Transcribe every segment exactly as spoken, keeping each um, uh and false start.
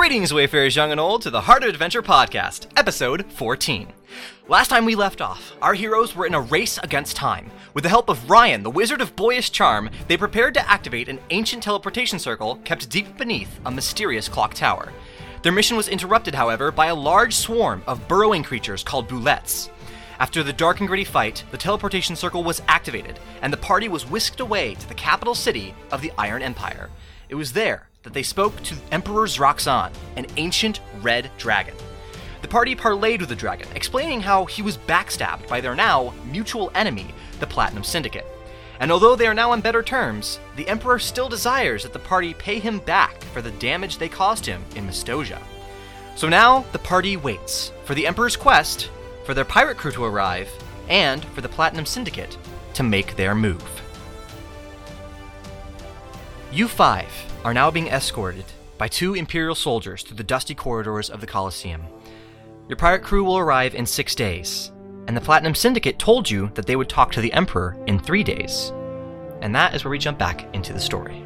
Greetings, Wayfarers young and old, to the Heart of Adventure podcast, episode fourteen. Last time we left off, our heroes were in a race against time. With the help of Ryan, the wizard of boyish charm, they prepared to activate an ancient teleportation circle kept deep beneath a mysterious clock tower. Their mission was interrupted, however, by a large swarm of burrowing creatures called boulettes. After the dark and gritty fight, the teleportation circle was activated, and the party was whisked away to the capital city of the Iron Empire. It was there that they spoke to Emperor Zroxan, an ancient red dragon. The party parlayed with the dragon, explaining how he was backstabbed by their now mutual enemy, the Platinum Syndicate. And although they are now on better terms, the Emperor still desires that the party pay him back for the damage they caused him in Mystosia. So now, the party waits for the Emperor's quest, for their pirate crew to arrive, and for the Platinum Syndicate to make their move. You five are now being escorted by two Imperial soldiers through the dusty corridors of the Colosseum. Your pirate crew will arrive in six days, and the Platinum Syndicate told you that they would talk to the Emperor in three days. And that is where we jump back into the story.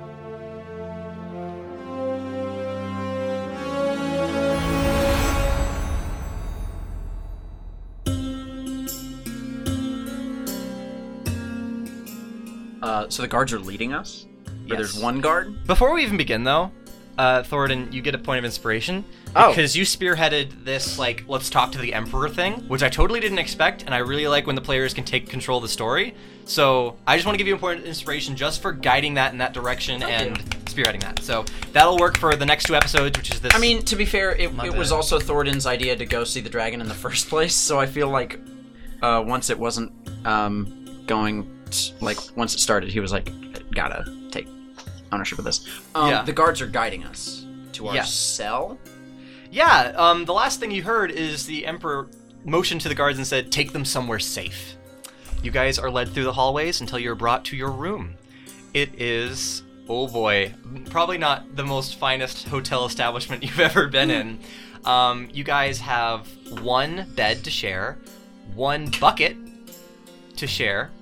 Uh, so the guards are leading us? Or Yes. there's one guard? Before we even begin, though, uh, Thoradin, you get a point of inspiration. Oh. Because you spearheaded this, like, let's talk to the Emperor thing, which I totally didn't expect, and I really like when the players can take control of the story. So I just want to give you a point of inspiration just for guiding that in that direction Thank and you. spearheading that. So that'll work for the next two episodes, which is this. I mean, to be fair, it, My it was bad. also Thoradin's idea to go see the dragon in the first place, so I feel like uh, once it wasn't um, going, t- like, once it started, he was like, gotta take ownership of this. Um, Yeah. The guards are guiding us to our Yes. cell? Yeah, um, the last thing you heard is the Emperor motioned to the guards and said, take them somewhere safe. You guys are led through the hallways until you're brought to your room. It is, oh boy, probably not the most finest hotel establishment you've ever been in. Um, you guys have one bed to share, one bucket to share,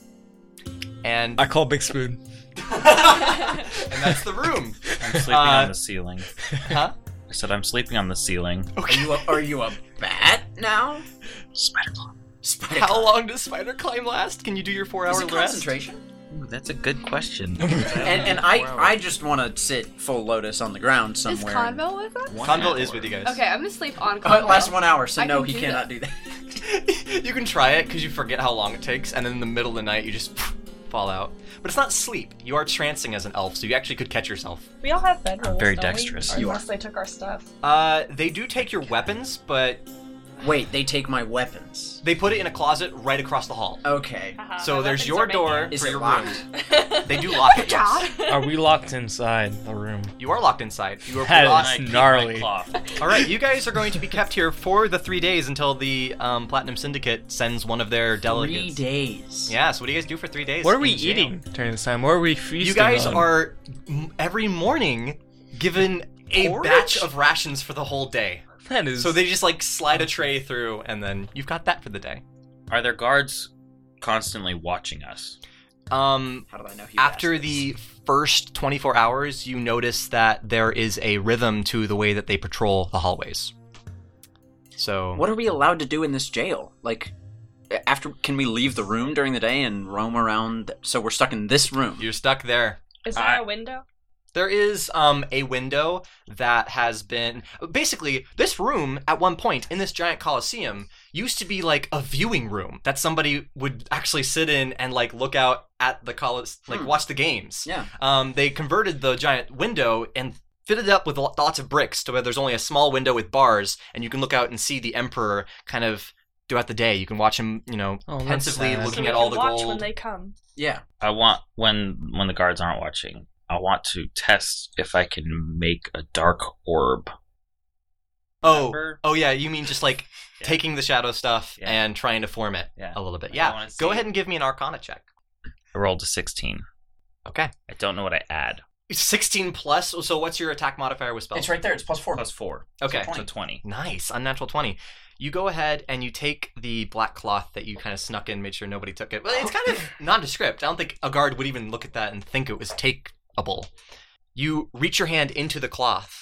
and, I call Big Spoon. and that's the room. I'm sleeping Uh, on the ceiling. Huh? I said I'm sleeping on the ceiling. Are you a, are you a bat now? Spider climb. Spider How long does spider climb last? Can you do your four hour Is it rest? concentration? Ooh, that's a good question. And, and I, I just want to sit full lotus on the ground Is somewhere. Conville with us? One Conville hour. is with you guys. Okay, I'm gonna sleep on Oh, Conville. it lasts one hour, so I no, can he do cannot that. do that. You can try it because you forget how long it takes, and then in the middle of the night you just fall out. But it's not sleep. You are trancing as an elf, so you actually could catch yourself. We all have bedrolls, very don't we? dexterous. Or You unless they took our stuff. Uh, they do take your weapons, but Wait, they take my weapons. they put it in a closet right across the hall. Okay. Haha, So my there's weapons your are door making- Is for it your locked? room. They do lock it, yes. Are we locked inside the room? You are locked inside. You are That brought- is I keep my gnarly. cloth. All right, you guys are going to be kept here for the three days until the um, Platinum Syndicate sends one of their Three delegates. days. Yeah, so what do you guys do for three days? What are we in jail? eating during this time? What are we feasting You guys on? are m- every morning given a Porridge? batch of rations for the whole day. That is. So they just like slide a tray through, and then you've got that for the day. Are there guards constantly watching us? Um, How did I know he after asked the this? first twenty-four hours, you notice that there is a rhythm to the way that they patrol the hallways. So What are we allowed to do in this jail? Like, after can we leave the room during the day and roam around? So we're stuck in this room. you're stuck there. Is there I- a window? There is um, a window that has been... Basically, this room, at one point, in this giant coliseum, used to be like a viewing room that somebody would actually sit in and like look out at the colis, like Hmm. watch the games. Yeah. Um, they converted the giant window and fitted it up with lo- lots of bricks to where there's only a small window with bars, and you can look out and see the Emperor kind of throughout the day. You can watch him, you know, Oh, that's pensively sad. looking so at we all can the watch gold. when they come. Yeah. I want when when the guards aren't watching. I want to test if I can make a dark orb. Oh, Remember? oh yeah, you mean just like Yeah. taking the shadow stuff Yeah. and trying to form it Yeah. a little bit. I Yeah, wanna go see. ahead and give me an Arcana check. I rolled a sixteen. Okay. I don't know what I add. sixteen plus, so what's your attack modifier with spells? It's right there. It's plus four. Plus four. Okay. So twenty. Nice, unnatural twenty. You go ahead and you take the black cloth that you kind of snuck in, made sure nobody took it. Well, it's kind of nondescript. I don't think a guard would even look at that and think it was takeable. You reach your hand into the cloth,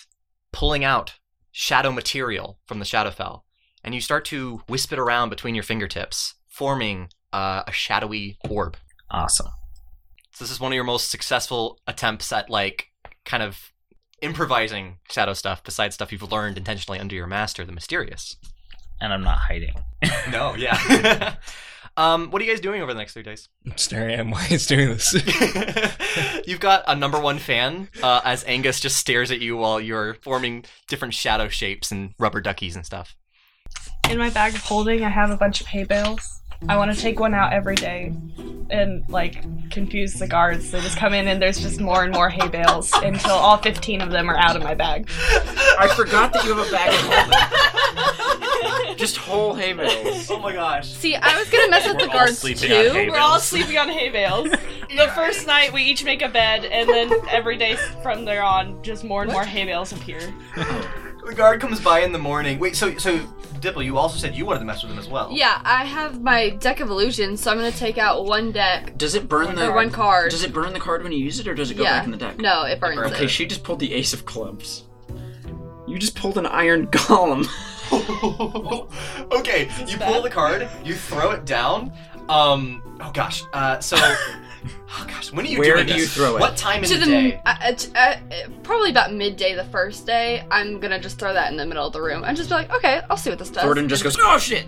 pulling out shadow material from the Shadowfell, and you start to wisp it around between your fingertips, forming uh, a shadowy orb. Awesome. So this is one of your most successful attempts at, like, kind of improvising shadow stuff besides stuff you've learned intentionally under your master, the Mysterious. And I'm not hiding. No, yeah. um, what are you guys doing over the next three days? I'm staring at him while he's doing this. You've got a number one fan uh, as Angus just stares at you while you're forming different shadow shapes and rubber duckies and stuff. In my bag of holding, I have a bunch of hay bales. I want to take one out every day and, like, confuse the guards. They just come in and there's just more and more hay bales until all fifteen of them are out of my bag. I forgot that you have a bag of holding. Just whole hay bales. Oh my gosh. See, I was gonna mess with We're the all guards sleeping on hay too. We're all sleeping on hay bales. The first night, we each make a bed, and then every day from there on, just more and more hay bales appear. The guard comes by in the morning. Wait, so so Dipple, you also said you wanted to mess with him as well. Yeah, I have my deck of illusions, so I'm gonna take out one deck Does it burn the or one card. Does it burn the card when you use it, or does it go yeah. back in the deck? No, it burns burns it. Okay, she just pulled the Ace of Clubs. You just pulled an Iron Golem. Okay, you pull the card, you throw it down. Um, oh gosh. Uh, so, oh gosh, when are you Where doing do this? you throw it? What time in To the, the day? uh, uh, t- uh, uh, probably about midday the first day, I'm gonna just throw that in the middle of the room and just be like, okay, I'll see what this does. Thornton just goes, oh shit!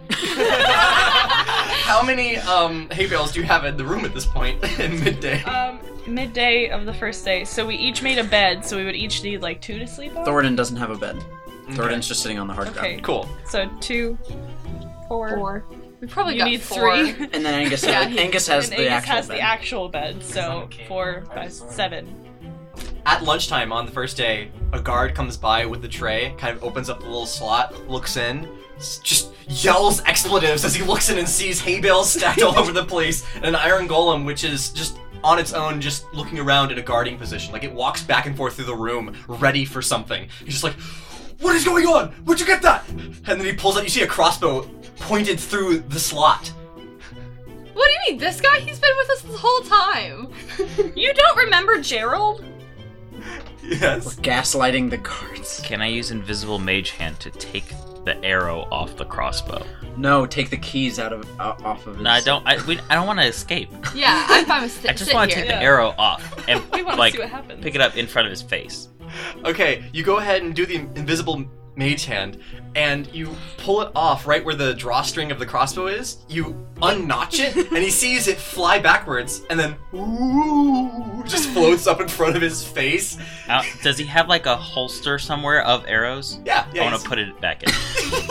How many um hay bales do you have in the room at this point in midday? Um, midday of the first day, so we each made a bed, so we would each need, like, two to sleep on? Thornton doesn't have a bed. Thornton's just sitting on the hard Okay. ground. Cool. So two, four. Four. We probably You got need four. three. And then Angus, Yeah, has, he- Angus has and the Angus actual has bed. the actual bed, so four, five, seven. At lunchtime on the first day, a guard comes by with the tray, kind of opens up the little slot, looks in, s- just yells expletives as he looks in and sees hay bales stacked all over the place, and an iron golem which is just on its own, just looking around in a guarding position. Like, it walks back and forth through the room, ready for something. He's just like, what is going on? Where'd you get that? And then he pulls out, you see a crossbow pointed through the slot. What do you mean? This guy? He's been with us this whole time. You don't remember Gerald? Yes. Gaslighting the guards. Can I use Invisible Mage Hand to take the arrow off the crossbow? No, take the keys out of uh, off of his... No, I don't. I, we, I don't want to escape. Yeah, I'm fine with st- I just sitting want to here. take the Yeah. arrow off and We wanna like see what happens. pick it up in front of his face. Okay, you go ahead and do the invisible mage hand, and you pull it off right where the drawstring of the crossbow is. You unnotch it, and he sees it fly backwards, and then ooh, just floats up in front of his face. Uh, does he have like a holster somewhere of arrows? Yeah, yeah. I want he's- to put it back in.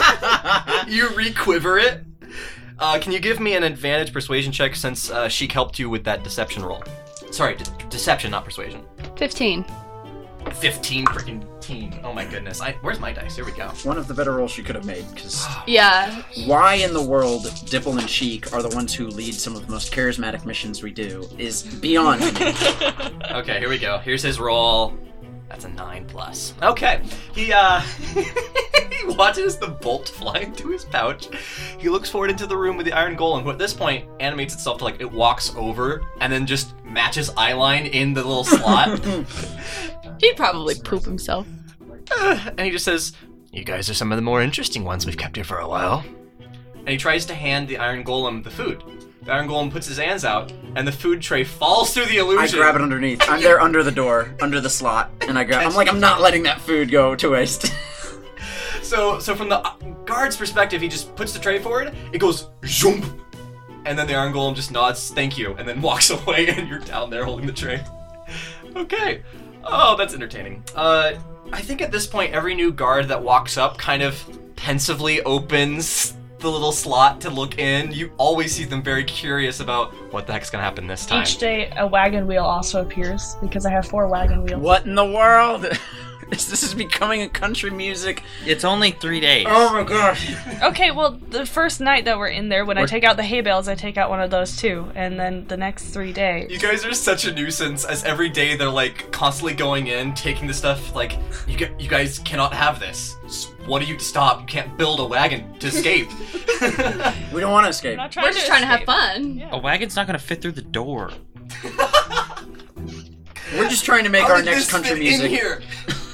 You re-quiver it. Uh, can you give me an advantage persuasion check since uh, Sheik helped you with that deception roll? Sorry, de- deception, not persuasion. Fifteen. Fifteen freaking teen. Oh my goodness. I, where's my dice? Here we go. One of the better rolls she could have made, because Yeah. why in the world Dipple and Sheik are the ones who lead some of the most charismatic missions we do is beyond me. Okay, here we go. Here's his roll. That's a nine plus. Okay. He uh he watches the bolt fly into his pouch. He looks forward into the room with the iron golem, who at this point animates itself to like it walks over and then just matches eyeline in the little slot. He'd probably poop himself. And he just says, "You guys are some of the more interesting ones we've kept here for a while." And he tries to hand the iron golem the food. The iron golem puts his hands out, and the food tray falls through the I illusion. grab it underneath. I'm there under the door, under the slot, and I grab. I'm like, I'm not letting that food go to waste. So, so from the guard's perspective, he just puts the tray forward. It goes zoom, and then the iron golem just nods, "Thank you," and then walks away, and you're down there holding the tray. Okay. Oh, that's entertaining. Uh, I think at this point, every new guard that walks up kind of pensively opens the little slot to look in. You always see them very curious about what the heck's gonna happen this time. Each day, a wagon wheel also appears, because I have four wagon wheels. What in the world? This, this is becoming a country music. It's only three days. Oh my gosh. Okay, well, the first night that we're in there, when I We're- take out the hay bales, I take out one of those too, and then the next three days. You guys are such a nuisance, as every day they're like constantly going in, taking the stuff. Like, you get, you guys cannot have this. S- What do you stop? You can't build a wagon to escape. We don't want to escape. I'm not trying We're to just trying to have escape. fun. Yeah. A wagon's not gonna fit through the door. We're just trying to make How our did next this country fit music. in here?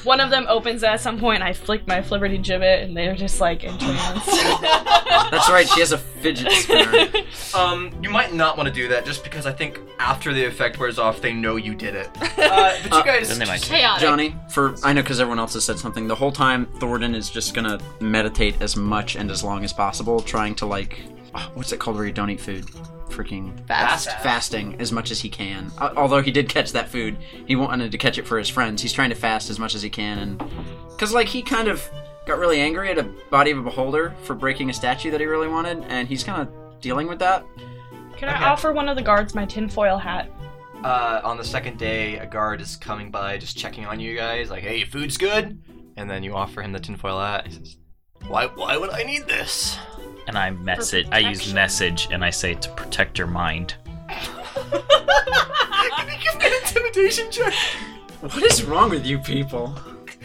One of them opens at some point, and I flick my flibberty gibbet, and they're just like entranced. That's right, she has a fidget spinner. Um, you might not want to do that just because I think after the effect wears off, they know you did it. Uh, but you Uh, guys. Then they might. Chaotic. Johnny, for I know because everyone else has said something, the whole time Thornton is just gonna meditate as much and as long as possible, trying to like, oh, what's it called where you don't eat food? Freaking Fast. fasting as much as he can. Uh, although he did catch that food, he wanted to catch it for his friends. He's trying to fast as much as he can, and because like he kind of got really angry at a Body of a Beholder for breaking a statue that he really wanted, and he's kind of dealing with that. Can Okay. I offer one of the guards my tinfoil hat? Uh, on the second day, a guard is coming by, just checking on you guys, like, "Hey, your food's good," and then you offer him the tinfoil hat. He says, "Why? Why would I need this?" And I message. I use protection. message, and I say to protect your mind. Can you give me an intimidation check? What is wrong with you people?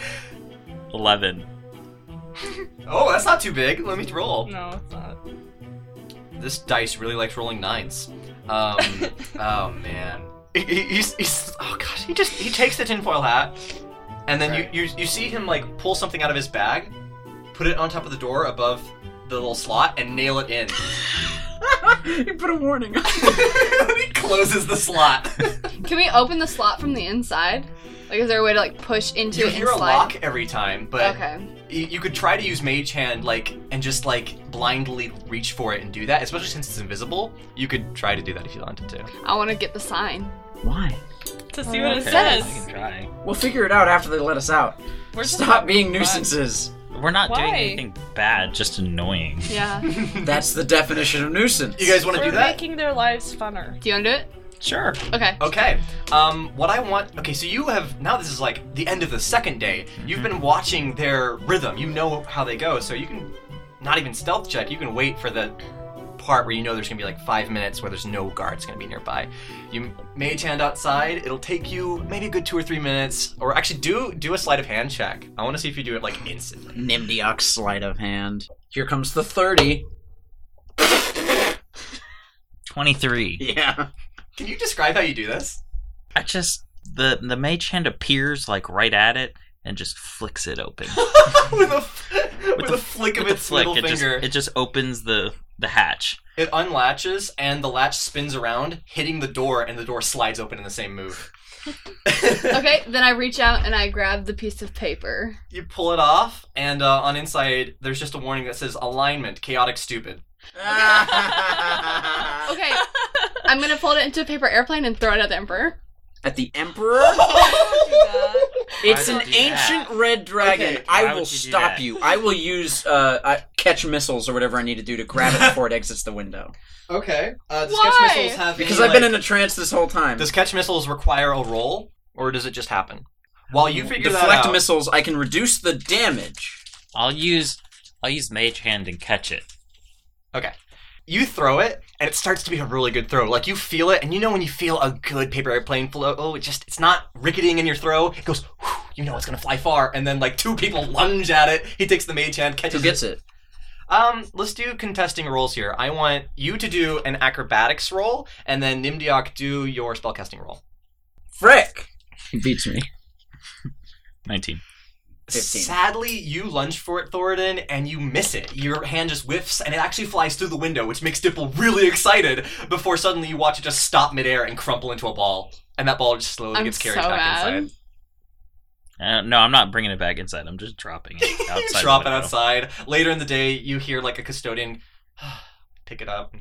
Eleven. Oh, that's not too big. Let me roll. No, it's not. This dice really likes rolling nines. Um, oh man. He, he- he's, he's, oh gosh, he just, he takes the tinfoil hat, and then you, you, you see him like pull something out of his bag, put it on top of the door above the little slot, and nail it in. He put a warning on. He closes the slot. Can we open the slot from the inside? Like, is there a way to like push into You it hear and a slide? lock every time, but Okay. y- you could try to use Mage Hand, like, and just like blindly reach for it and do that. Especially since it's invisible, you could try to do that if you wanted to. I want to get the sign. Why? To see what it Okay, says. I can try. We'll figure it out after they let us out. We're just Stop having being fun. nuisances. We're not doing Why? anything bad, just annoying. Yeah. Do That's the definition of nuisance. You guys want to We're do that? making their lives funner. you want to do it? Sure. Okay. Okay. Um, what I want. Okay, so you have now. This is like the end of the second day. You've been watching their rhythm. You know how they go, so you can not even stealth check. You can wait for the part where you know there's gonna be like five minutes where there's no guards gonna be nearby. You mage hand outside. It'll take you maybe a good two or three minutes, or actually do do a sleight of hand check. I want to see if you do it like instantly. Nimdiok's sleight of hand. Here comes the thirty. Twenty-three. Yeah. Can you describe how you do this? I just the the mage hand appears like right at it and just flicks it open. with a with, the- a flick of With the its flick, middle it just, finger. it just opens the the hatch. It unlatches and the latch spins around, hitting the door, and the door slides open in the same move. Okay, then I reach out and I grab the piece of paper. You pull it off, and uh, on inside, there's just a warning that says alignment, chaotic, stupid. Okay, I'm gonna fold it into a paper airplane and throw it at the Emperor. At the Emperor? It's Why an would you do ancient that? red dragon. Okay, I why will would you do stop that? you. I will use uh, I catch missiles or whatever I need to do to grab it before it exits the window. Okay. Uh, does Why? catch missiles have Because any, I've been like- in a trance this whole time. Does catch missiles require a roll, or does it just happen? While you figure that Deflect out, missiles, I can reduce the damage. I'll use I'll use mage hand and catch it. okay. You throw it, and it starts to be a really good throw. Like, you feel it, and you know when you feel a good paper airplane flow, oh, it just, it's not ricketing in your throw. It goes, whew, you know it's gonna fly far, and then, like, two people lunge at it. He takes the mage hand, catches Who gets it? Um, let's do contesting rolls here. I want you to do an acrobatics roll, and then Nimdiok do your spellcasting roll. Frick! He beats me. Nineteen. fifteen. Sadly, you lunge for it, Thoradin, and you miss it. Your hand just whiffs, and it actually flies through the window, which makes Dipple really excited, before suddenly you watch it just stop midair and crumple into a ball. And that ball just slowly I'm gets carried so back mad. inside. Uh, no, I'm not bringing it back inside. I'm just dropping it You outside. drop the it window. outside. Later in the day, you hear like a custodian pick it up.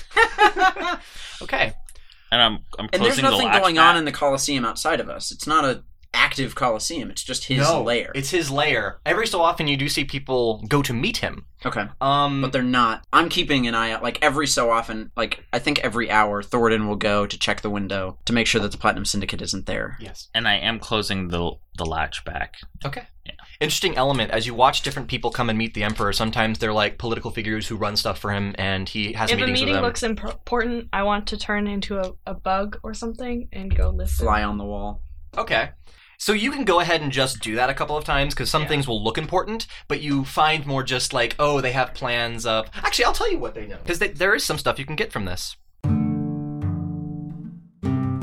Okay. And I'm I'm And there's closing the nothing latch going back. on in the Coliseum outside of us. It's not a active Coliseum. It's just his no, lair. it's his lair. Every so often, you do see people go to meet him. Okay. Um, But they're not. I'm keeping an eye out. Like, every so often, like, I think every hour, Thoradin will go to check the window to make sure that the Platinum Syndicate isn't there. yes. And I am closing the the latch back. Okay. Yeah. Interesting element as you watch different people come and meet the Emperor. Sometimes they're like political figures who run stuff for him, and he has If a meetings meeting with them. looks imp- important, I want to turn into a, a bug or something and go listen. Fly on the wall. Okay. So you can go ahead and just do that a couple of times because some Yeah. things will look important, but you find more just like, oh, they have plans of. Actually, I'll tell you what they know because there is some stuff you can get from this.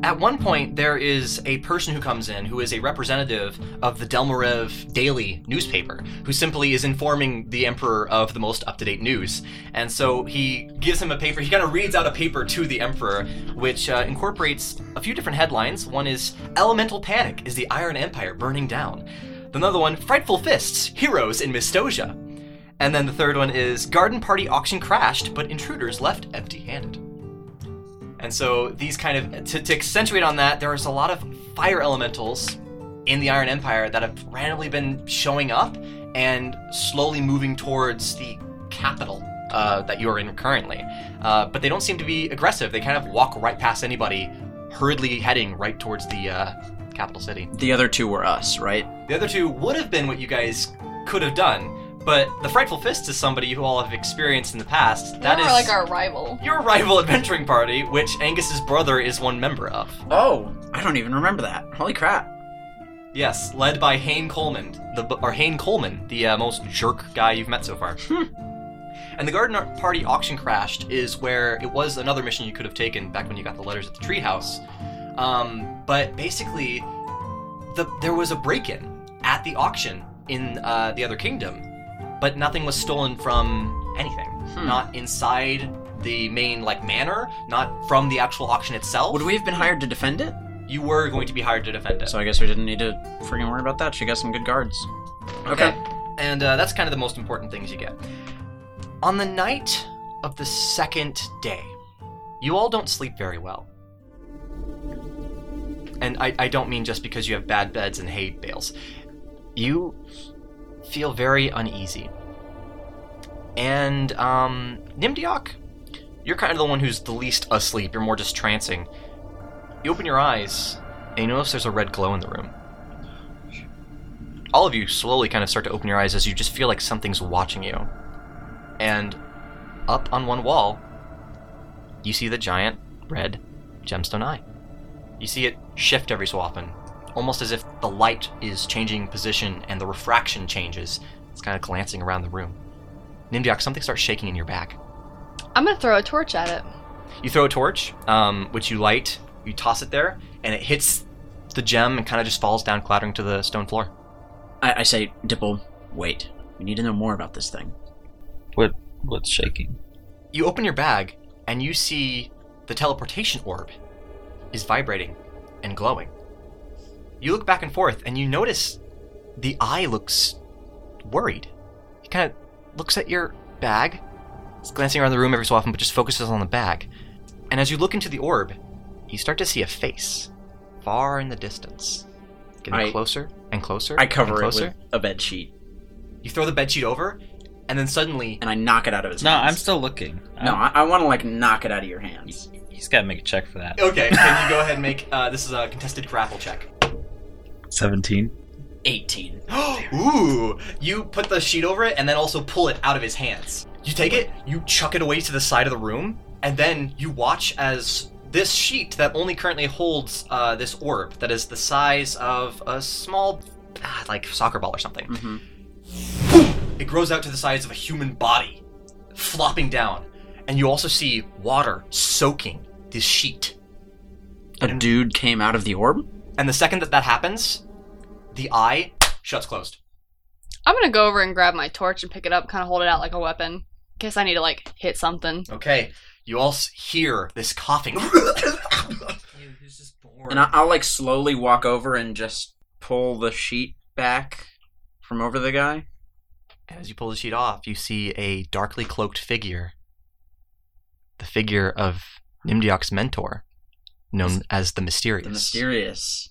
At one point, there is a person who comes in who is a representative of the Delmarev Daily newspaper, who simply is informing the Emperor of the most up-to-date news. And so he gives him a paper, he kind of reads out a paper to the Emperor, which uh, incorporates a few different headlines. One is, Elemental Panic, is the Iron Empire burning down? Another one, Frightful Fists, Heroes in Mistosia. And then the third one is, Garden Party Auction Crashed, but Intruders Left Empty-Handed. And so these kind of, to, to accentuate on that, there's a lot of fire elementals in the Iron Empire that have randomly been showing up and slowly moving towards the capital uh, that you're in currently. Uh, but they don't seem to be aggressive. They kind of walk right past anybody, hurriedly heading right towards the uh, capital city. The other two were us, right? The other two would have been what you guys could have done. But the Frightful Fist is somebody you all have experienced in the past. That They were is like our rival. your rival adventuring party, which Angus's brother is one member of. Oh, I don't even remember that. Holy crap. Yes, led by Hayne Coleman, the or Hayne Coleman, the uh, most jerk guy you've met so far. And the Garden Party Auction Crashed is where it was another mission you could have taken back when you got the letters at the treehouse. Um, but basically, the there was a break-in at the auction in uh, the other kingdom. But nothing was stolen from anything. Hmm. Not inside the main, like, manor, not from the actual auction itself. Would we have been hired to defend it? You were going to be hired to defend it. So I guess we didn't need to freaking worry about that. She got some good guards. Okay. okay. And uh, that's kind of the most important things you get. On the night of the second day, you all don't sleep very well. And I, I don't mean just because you have bad beds and hay bales. You feel very uneasy. And, um, Nimdiok, you're kind of the one who's the least asleep. You're more just trancing. You open your eyes, and you notice there's a red glow in the room. All of you slowly kind of start to open your eyes as you just feel like something's watching you. And up on one wall, you see the giant red gemstone eye. You see it shift every so often, almost as if the light is changing position and the refraction changes. It's kind of glancing around the room. Nimdiok, something starts shaking in your back. I'm gonna throw a torch at it. You throw a torch, um, which you light, you toss it there, and it hits the gem and kind of just falls down clattering to the stone floor. I, I say, Dipple, wait. We need to know more about this thing. What? What's shaking? You open your bag, and you see the teleportation orb is vibrating and glowing. You look back and forth, and you notice the eye looks worried. He kind of looks at your bag. He's glancing around the room every so often, but just focuses on the bag. And as you look into the orb, you start to see a face far in the distance. Getting I, closer and closer I cover and closer. it with a bed sheet. You throw the bed sheet over, and then suddenly... And I knock it out of his no, hands. No, I'm still looking. No, I'm... I, I want to, like, knock it out of your hands. He's got to make a check for that. Okay, can you go ahead and make... Uh, this is a contested grapple check. seventeen. eighteen. Ooh! You put the sheet over it, and then also pull it out of his hands. You take it, you chuck it away to the side of the room, and then you watch as this sheet that only currently holds uh, this orb that is the size of a small, ah, like, soccer ball or something. Mm-hmm. It grows out to the size of a human body, flopping down. And you also see water soaking this sheet. A and, dude came out of the orb? And the second that that happens, the eye shuts closed. I'm gonna go over and grab my torch and pick it up, kind of hold it out like a weapon, in case I need to, like, hit something. Okay. You all hear this coughing. And I'll, like, slowly walk over and just pull the sheet back from over the guy. As you pull the sheet off, you see a darkly cloaked figure. The figure of Nimdiok's mentor, known as the Mysterious. The Mysterious.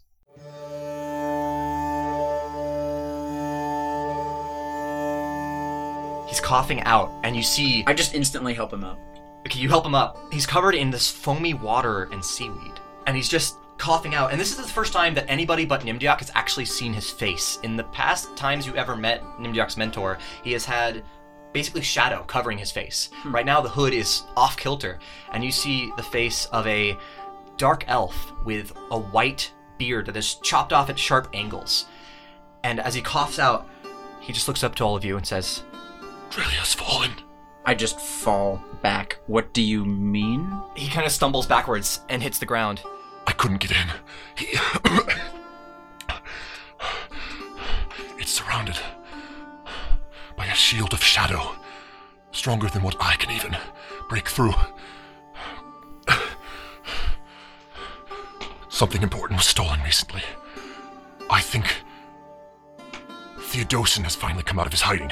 He's coughing out, and you see... I just instantly help him up. Okay, you help him up. He's covered in this foamy water and seaweed. And he's just coughing out. And this is the first time that anybody but Nimdiok has actually seen his face. In the past times you ever met Nimdiok's mentor, he has had basically shadow covering his face. Hmm. Right now the hood is off kilter, and you see the face of a dark elf with a white beard that is chopped off at sharp angles. And as he coughs out, he just looks up to all of you and says, "Drelia's fallen." I just fall back. What do you mean? He kind of stumbles backwards and hits the ground. I couldn't get in. He... It's surrounded by a shield of shadow, stronger than what I can even break through. Something important was stolen recently. I think Theodosin has finally come out of his hiding.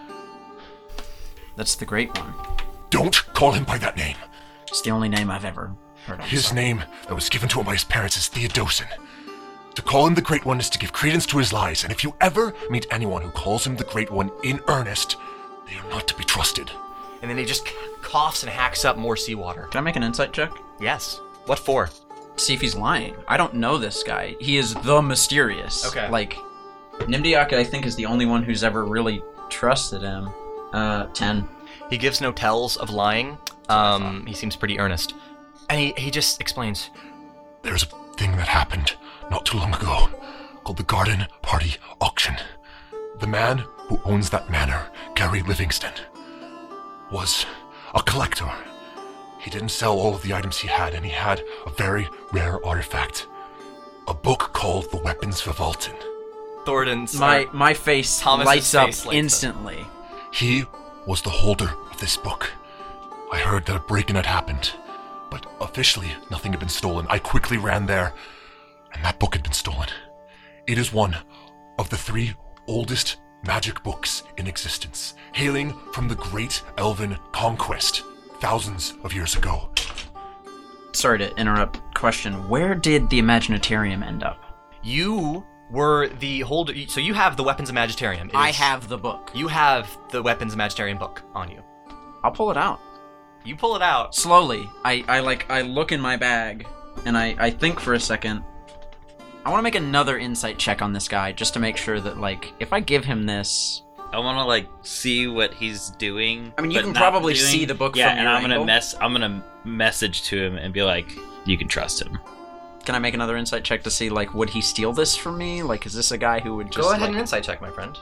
That's the Great One. Don't call him by that name. It's the only name I've ever heard of. His name that was given to him by his parents is Theodosin. To call him the Great One is to give credence to his lies, and if you ever meet anyone who calls him the Great One in earnest, they are not to be trusted. And then he just coughs and hacks up more seawater. Can I make an insight check? Yes. What for? See if he's lying. I don't know this guy. He is the mysterious. Okay. Like, Nimdiak, I think, is the only one who's ever really trusted him. Uh, ten. He gives no tells of lying. Um, he seems pretty earnest. And he, he just explains. There's a thing that happened not too long ago called the Garden Party Auction. The man who owns that manor, Gary Livingston, was a collector. He didn't sell all of the items he had, and he had a very rare artifact. A book called The Weapons Vivalton. Thornton's... My uh, my face Thomas's lights up face lights up. instantly. He was the holder of this book. I heard that a break-in had happened, but officially nothing had been stolen. I quickly ran there, and that book had been stolen. It is one of the three oldest magic books in existence, hailing from the Great Elven Conquest thousands of years ago. Sorry to interrupt. Question: where did the Imaginatarium end up? You were the holder... So you have the Weapons Imaginatarium. It I is- have the book. You have the Weapons Imaginatarium book on you. I'll pull it out You pull it out. slowly. I, I like I look in my bag and I, I think for a second. I want to make another insight check on this guy just to make sure that, like, if I give him this, I want to like see what he's doing. I mean, you but can not probably doing. see the book Yeah, from and your I'm gonna angle. mess. I'm gonna message to him and be like, "You can trust him." can I make another insight check to see, like, would he steal this from me? Like, is this a guy who would just Go ahead like... and insight check, my friend.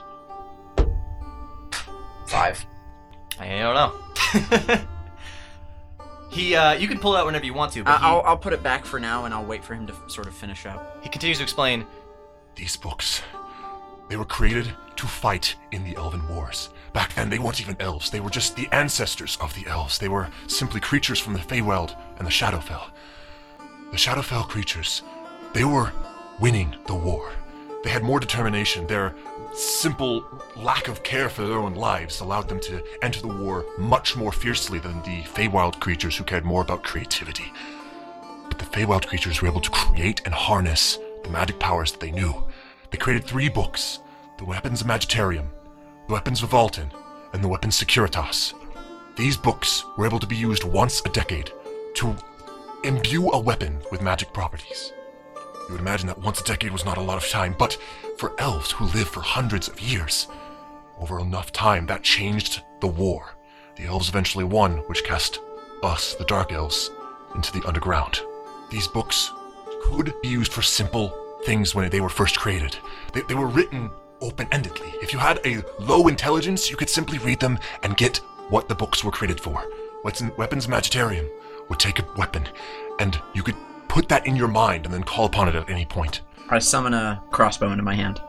Five. I don't know. he, uh, you can pull it out whenever you want to, but Uh, he, I'll I'll put it back for now, and I'll wait for him to f- sort of finish up. he continues to explain. These books, they were created to fight in the Elven Wars. Back then, they weren't even elves. They were just the ancestors of the elves. They were simply creatures from the Feywild and the Shadowfell. The Shadowfell creatures, they were winning the war. They had more determination. Their simple lack of care for their own lives allowed them to enter the war much more fiercely than the Feywild creatures who cared more about creativity. But the Feywild creatures were able to create and harness the magic powers that they knew. They created three books: the Weapons Imaginatarium, the Weapons Vivalton, and the Weapons Securitas. These books were able to be used once a decade to imbue a weapon with magic properties. You would imagine that once a decade was not a lot of time, but for elves who live for hundreds of years, over enough time, that changed the war. The elves eventually won, which cast us, the Dark Elves, into the underground. These books could be used for simple things when they were first created. They, they were written open-endedly. If you had a low intelligence, you could simply read them and get what the books were created for. What's in Weapons Imaginatarium would take a weapon, and you could put that in your mind and then call upon it at any point. I summon a crossbow into my hand,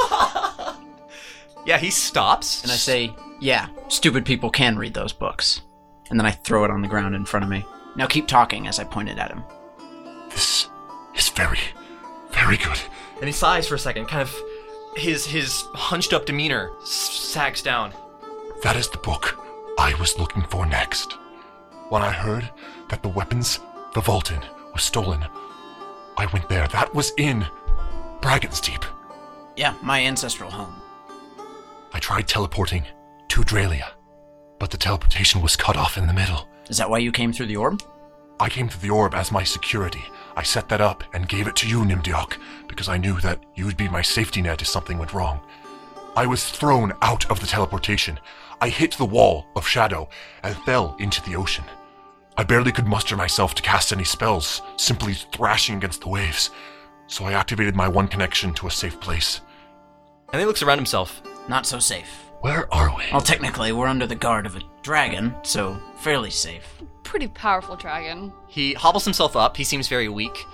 Yeah, he stops. and I say, "Yeah, stupid people can read those books." And then I throw it on the ground in front of me. Now keep talking as I pointed at him. This is very, very good. And he sighs for a second, kind of his his hunched up demeanor s- sags down. That is the book I was looking for next. When I heard that the Weapons Vivalton was stolen, I went there. That was in Dragon's Deep. Yeah, my ancestral home. I tried teleporting to Draelia, but the teleportation was cut off in the middle. Is that why you came through the orb? I came to the orb as my security. I set that up and gave it to you, Nimdiok, because I knew that you would be my safety net if something went wrong. I was thrown out of the teleportation. I hit the wall of shadow and fell into the ocean. I barely could muster myself to cast any spells, simply thrashing against the waves. So I activated my one connection to a safe place. And then he looks around himself. Not so safe. Where are we? Well, technically, we're under the guard of a dragon, so fairly safe. Pretty powerful dragon. He hobbles himself up. He seems very weak.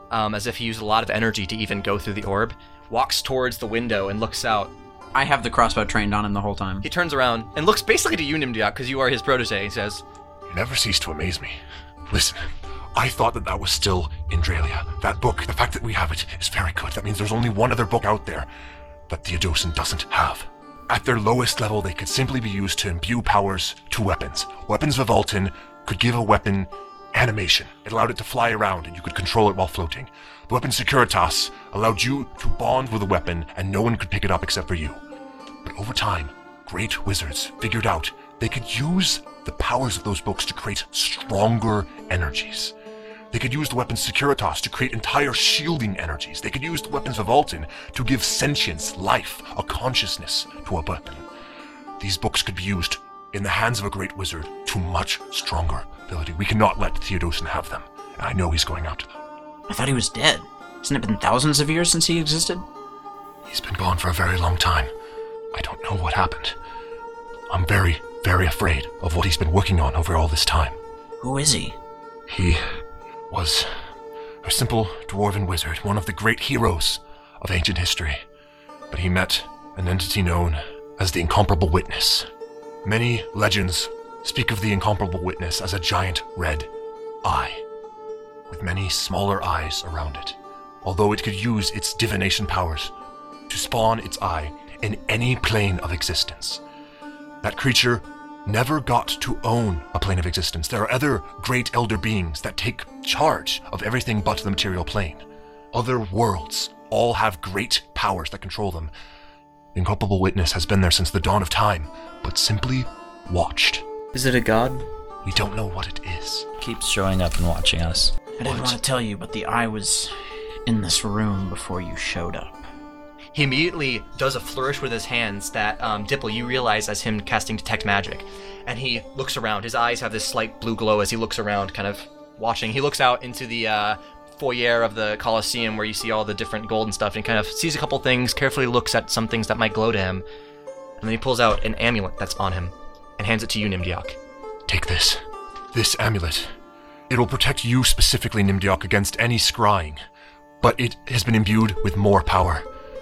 um, as if he used a lot of energy to even go through the orb, walks towards the window and looks out. I have the crossbow trained on him the whole time. He turns around and looks basically to you, Nimdiak, because you are his protege. He says, You never cease to amaze me. Listen, I thought that that was still Indralia. That book, the fact that we have it, is very good. That means there's only one other book out there that Theodosin doesn't have. At their lowest level, they could simply be used to imbue powers to weapons. Weapons Vivaltin could give a weapon animation. It allowed it to fly around and you could control it while floating. The weapon Securitas allowed you to bond with a weapon and no one could pick it up except for you. But over time, great wizards figured out they could use the powers of those books to create stronger energies. They could use the weapon Securitas to create entire shielding energies. They could use the weapons Vivaltin to give sentience, life, a consciousness to a weapon. These books could be used in the hands of a great wizard to much stronger ability. We cannot let Theodosin have them, and I know he's going after them. I thought he was dead. Hasn't it been thousands of years since he existed? He's been gone for a very long time. I don't know what happened. I'm very, very afraid of what he's been working on over all this time. Who is he? He was a simple dwarven wizard, one of the great heroes of ancient history. But he met an entity known as the Incomparable Witness. Many legends speak of the Incomparable Witness as a giant red eye, with many smaller eyes around it, although it could use its divination powers to spawn its eye in any plane of existence. That creature never got to own a plane of existence. There are other great elder beings that take charge of everything but the material plane. Other worlds all have great powers that control them. The Incomparable Witness has been there since the dawn of time, but simply watched. Is it a god? We don't know what it is. Keeps showing up and watching us. I didn't want to tell you, but the eye was in this room before you showed up. He immediately does a flourish with his hands that, um, Dipple, you realize as him casting Detect Magic. And he looks around. His eyes have this slight blue glow as he looks around, kind of watching. He looks out into the uh, foyer of the Colosseum where you see all the different gold and stuff, and he kind of sees a couple things, carefully looks at some things that might glow to him. And then he pulls out an amulet that's on him and hands it to you, Nimdiak. Take this. This amulet. It will protect you specifically, Nimdiak, against any scrying. But it has been imbued with more power.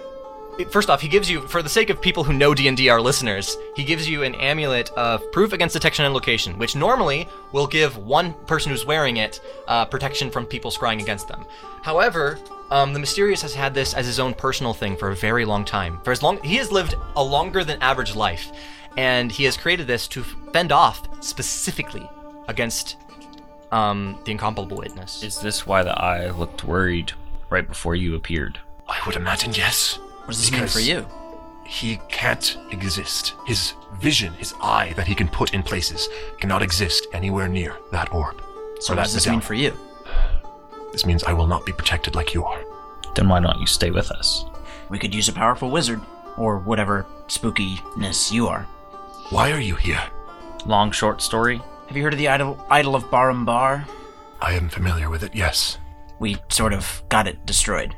First off, he gives you, for the sake of people who know D and D, our listeners, he gives you an amulet of proof against detection and location, which normally will give one person who's wearing it uh, protection from people scrying against them. However, um, the Mysterious has had this as his own personal thing for a very long time. For as long, he has lived a longer than average life, and he has created this to fend off specifically against um, the Incomparable Witness. Is this why the eye looked worried right before you appeared? I would imagine yes. What does this mean for you? He can't exist. His vision, his eye that he can put in places, cannot exist anywhere near that orb. So what does this mean for you? This means I will not be protected like you are. Then why don't you stay with us? We could use a powerful wizard, or whatever spookiness you are. Why are you here? Long short story? Have you heard of the idol, idol of Barumbar? I am familiar with it, yes. We sort of got it destroyed.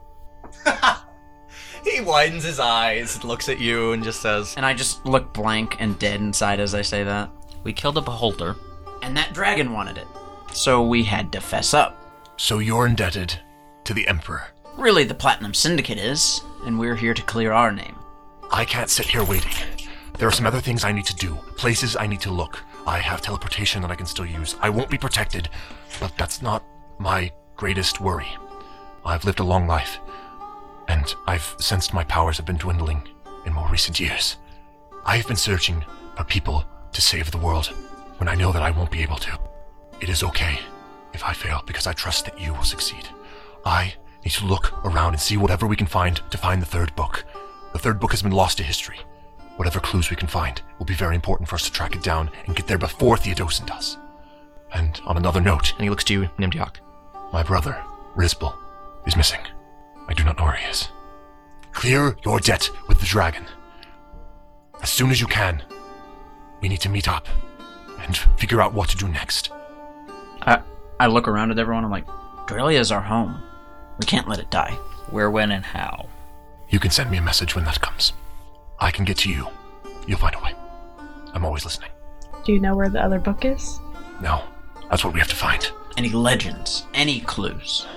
He widens his eyes, looks at you, and just says... And I just look blank and dead inside as I say that. We killed a beholder. And that dragon wanted it. So we had to fess up. So you're indebted to the Emperor. Really, the Platinum Syndicate is, and we're here to clear our name. I can't sit here waiting. There are some other things I need to do, places I need to look. I have teleportation that I can still use. I won't be protected, but that's not my greatest worry. I've lived a long life. And I've sensed my powers have been dwindling in more recent years. I've been searching for people to save the world when I know that I won't be able to. It is okay if I fail because I trust that you will succeed. I need to look around and see whatever we can find to find the third book. The third book has been lost to history. Whatever clues we can find will be very important for us to track it down and get there before Theodosin does. And on another note... And he looks to you, Nimdiak. My brother, Rizbel, is missing. I do not know where he is. Clear your debt with the dragon. As soon as you can, we need to meet up and figure out what to do next. I, I look around at everyone, I'm like, Dralia is our home. We can't let it die. Where, when, and how? You can send me a message when that comes. I can get to you. You'll find a way. I'm always listening. Do you know where the other book is? No, that's what we have to find. Any legends? Any clues?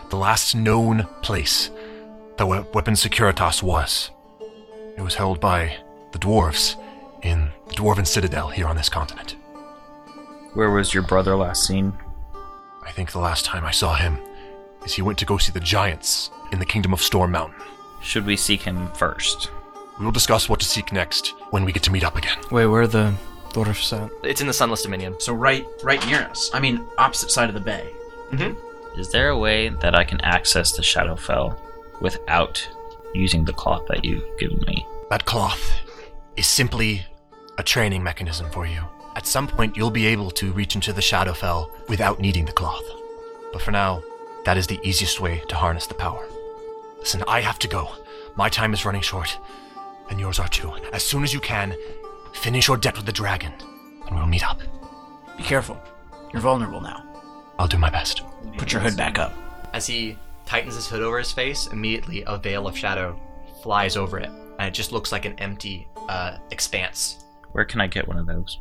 the last known place that we- Weapon Securitas was. It was held by the dwarves in the Dwarven Citadel here on this continent. Where was your brother last seen? I think the last time I saw him is he went to go see the giants in the Kingdom of Storm Mountain. Should we seek him first? We will discuss what to seek next when we get to meet up again. Wait, where are the dwarfs at? It's in the Sunless Dominion. So right, right near us. I mean, opposite side of the bay. Mm-hmm. Is there a way that I can access the Shadowfell without using the cloth that you've given me? That cloth is simply a training mechanism for you. At some point, you'll be able to reach into the Shadowfell without needing the cloth. But for now, that is the easiest way to harness the power. Listen, I have to go. My time is running short, and yours are too. As soon as you can, finish your debt with the dragon, and we'll meet up. Be careful. You're vulnerable now. I'll do my best. Put your hood back up. As he tightens his hood over his face, immediately a veil of shadow flies over it, and it just looks like an empty uh, expanse. Where can I get one of those?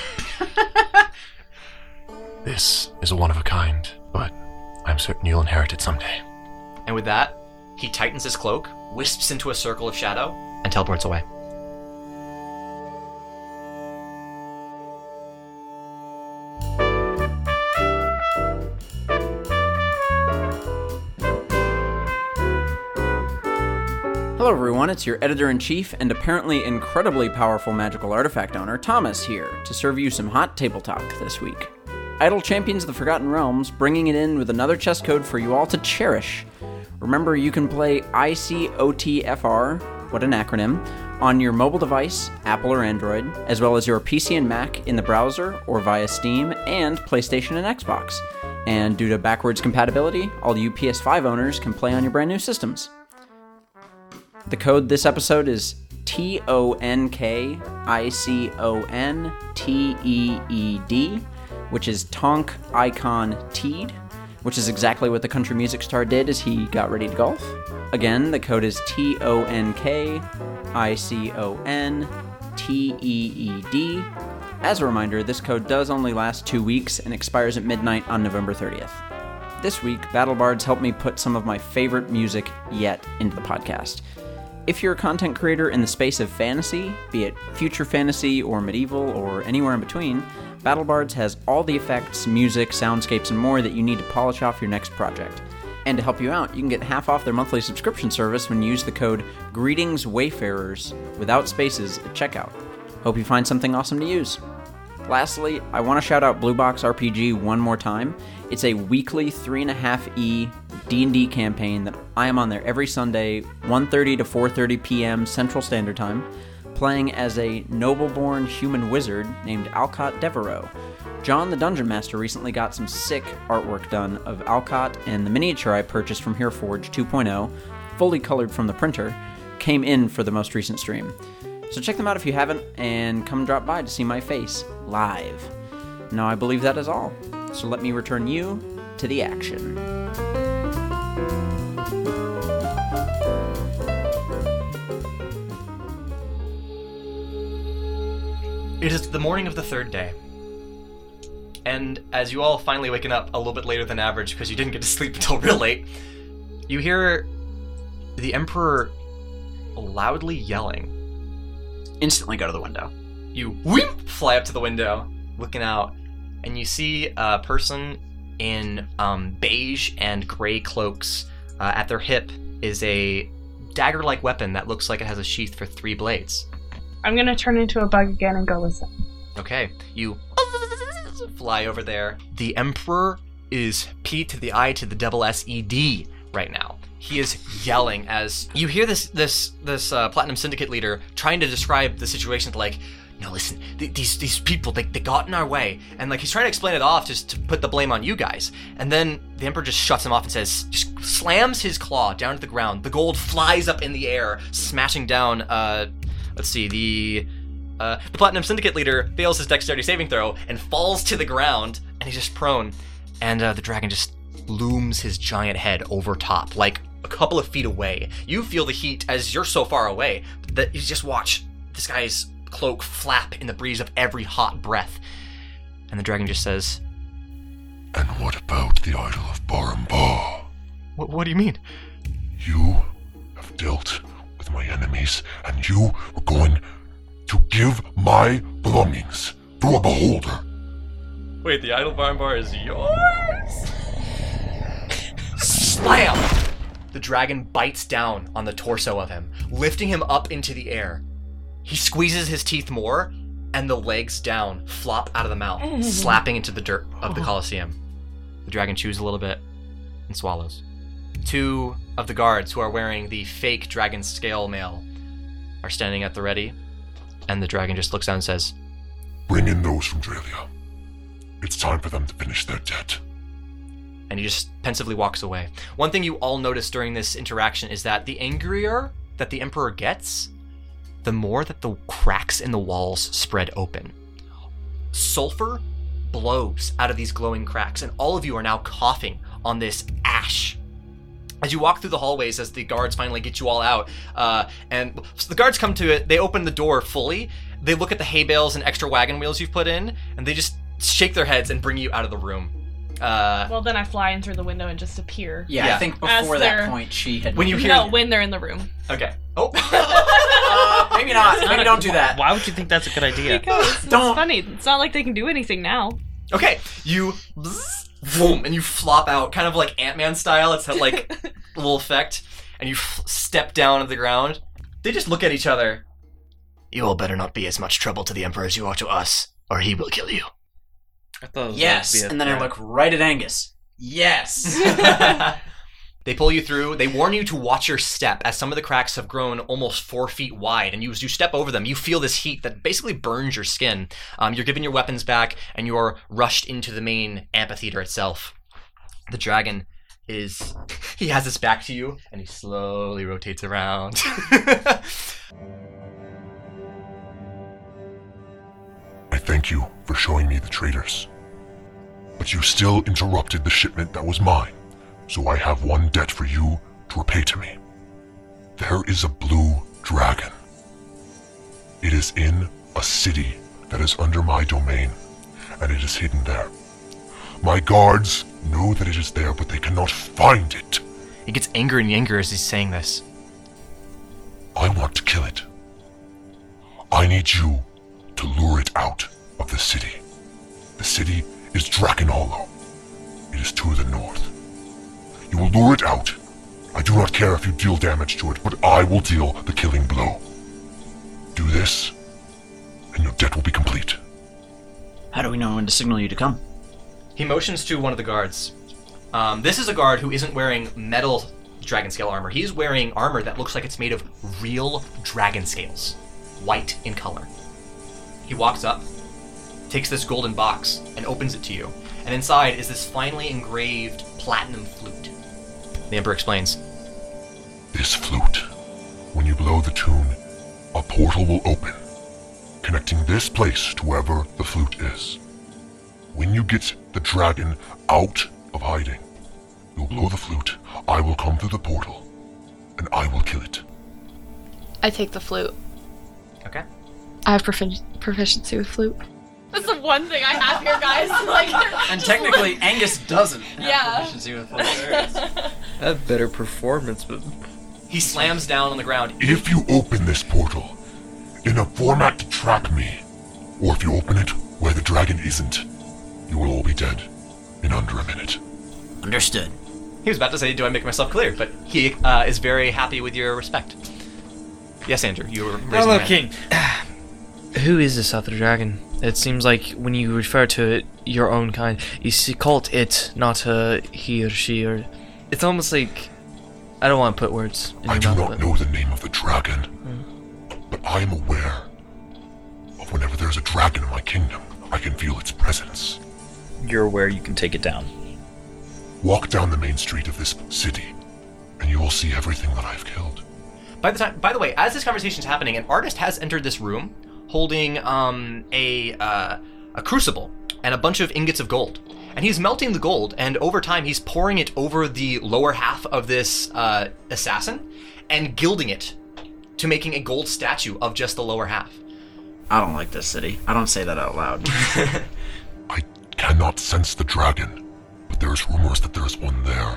This is a one of a kind, but I'm certain you'll inherit it someday. And with that, he tightens his cloak, wisps into a circle of shadow, and teleports away. Hello everyone, it's your editor-in-chief and apparently incredibly powerful magical artifact owner, Thomas, here, to serve you some hot table talk this week. Idle Champions of the Forgotten Realms, bringing it in with another chess code for you all to cherish. Remember, you can play I C O T F R, what an acronym, on your mobile device, Apple or Android, as well as your P C and Mac in the browser or via Steam, and PlayStation and Xbox. And due to backwards compatibility, all you P S five owners can play on your brand new systems. The code this episode is T O N K I C O N T E E D, which is Tonk Icon Teed, which is exactly what the country music star did as he got ready to golf. Again, the code is T O N K I C O N T E E D. As a reminder, this code does only last two weeks and expires at midnight on November thirtieth. This week, BattleBards helped me put some of my favorite music yet into the podcast. If you're a content creator in the space of fantasy, be it future fantasy or medieval or anywhere in between, BattleBards has all the effects, music, soundscapes, and more that you need to polish off your next project. And to help you out, you can get half off their monthly subscription service when you use the code Greetings Wayfarers without spaces at checkout. Hope you find something awesome to use. Lastly, I want to shout out Blue Box R P G one more time. It's a weekly three and a half E D and D campaign that I am on there every Sunday, one thirty to four thirty p.m. Central Standard Time, playing as a noble-born human wizard named Alcott Devereaux. John the Dungeon Master recently got some sick artwork done of Alcott, and the miniature I purchased from Hereforge two point oh, fully colored from the printer, came in for the most recent stream. So check them out if you haven't, and come drop by to see my face live. Now I believe that is all, so let me return you to the action. It is the morning of the third day. And as you all finally waken up a little bit later than average because you didn't get to sleep until real late, you hear the Emperor loudly yelling. Instantly go to the window. You whoop, fly up to the window, looking out, and you see a person in um, beige and gray cloaks. Uh, at their hip is a dagger-like weapon that looks like it has a sheath for three blades. I'm gonna turn into a bug again and go listen. Okay, you fly over there. The Emperor is P to the I to the double S E D right now. He is yelling as you hear this this this uh, Platinum Syndicate leader trying to describe the situation to like, no, listen, th- these these people, they, they got in our way. And like he's trying to explain it off just to put the blame on you guys. And then the Emperor just shuts him off and says, just slams his claw down to the ground. The gold flies up in the air, smashing down, uh, let's see, the... Uh, the Platinum Syndicate leader fails his dexterity saving throw and falls to the ground, and he's just prone. And uh, the dragon just looms his giant head over top, like a couple of feet away. You feel the heat as you're so far away that you just watch this guy's cloak flap in the breeze of every hot breath. And the dragon just says, And what about the idol of Barumbar? What, what do you mean? You have dealt with my enemies, and you are going to give my belongings to a beholder. Wait, the idol barn bar is yours? Slam! The dragon bites down on the torso of him, lifting him up into the air. He squeezes his teeth more, and the legs down flop out of the mouth, slapping into the dirt of the Colosseum. The dragon chews a little bit and swallows. Two of the guards who are wearing the fake dragon scale mail are standing at the ready, and the dragon just looks down and says, Bring in those from Dralia. It's time for them to finish their debt. And he just pensively walks away. One thing you all notice during this interaction is that the angrier that the Emperor gets, the more that the cracks in the walls spread open. Sulfur blows out of these glowing cracks, and all of you are now coughing on this ash. As you walk through the hallways, as the guards finally get you all out, uh, and so the guards come to it, they open the door fully, they look at the hay bales and extra wagon wheels you've put in, and they just shake their heads and bring you out of the room. Uh, Well, then I fly in through the window and just appear. Yeah, Yeah. I think As before that they're- point, she had. When you hear- No, when they're in the room. okay. Oh. uh, maybe not. Maybe don't do that. Why would you think that's a good idea? Because it's Don't- funny. It's not like they can do anything now. Okay, you boom, and you flop out, kind of like Ant-Man style. It's that like little effect, and you f- step down to the ground. They just look at each other. You all better not be as much trouble to the Emperor as you are to us, or he will kill you. I thought it was Yes, gonna be a and then I threat. look right at Angus. Yes. They pull you through. They warn you to watch your step, as some of the cracks have grown almost four feet wide, and you, as you step over them, you feel this heat that basically burns your skin. Um, you're given your weapons back, and you're rushed into the main amphitheater itself. The dragon is... He has his back to you, and he slowly rotates around. I thank you for showing me the traitors. But you still interrupted the shipment that was mine, so I have one debt for you to repay to me. There is a blue dragon. It is in a city that is under my domain, and it is hidden there. My guards know that it is there, but they cannot find it. He gets angrier and angrier as he's saying this. I want to kill it. I need you to lure it out of the city. The city is Draken Hollow. It is to the north. You will lure it out. I do not care if you deal damage to it, but I will deal the killing blow. Do this, and your debt will be complete. How do we know when to signal you to come? He motions to one of the guards. Um, this is a guard who isn't wearing metal dragon scale armor. He's wearing armor that looks like it's made of real dragon scales, white in color. He walks up, takes this golden box, and opens it to you. And inside is this finely engraved platinum flute. The Emperor explains. This flute, when you blow the tune, a portal will open, connecting this place to wherever the flute is. When you get the dragon out of hiding, you'll blow the flute, I will come through the portal, and I will kill it. I take the flute. Okay. I have profi- proficiency with flute. That's the one thing I have here, guys. Like, And technically, Angus doesn't have Yeah. proficiency with flute. I have better performance, but He slams down on the ground. If you open this portal in a format to trap me, or if you open it where the dragon isn't, you will all be dead in under a minute. Understood. He was about to say, do I make myself clear? But he uh, is very happy with your respect. Yes, Andrew, you were raising Hello, your hand. King. Who is this other dragon? It seems like when you refer to it, your own kind, you see, called it, not a he or she, or it's almost like I don't want to put words in I your do mouth. not but- know the name of the dragon, but I am aware of whenever there's a dragon in my kingdom, I can feel its presence. You're aware you can take it down. Walk down the main street of this city, and you will see everything that I've killed. By the time, by the way, as this conversation is happening, an artist has entered this room holding um, a uh, a crucible and a bunch of ingots of gold, and he's melting the gold. And over time, he's pouring it over the lower half of this uh, assassin and gilding it to making a gold statue of just the lower half. I don't like this city. I don't say that out loud. I cannot sense the dragon, but there's rumors that there's one there,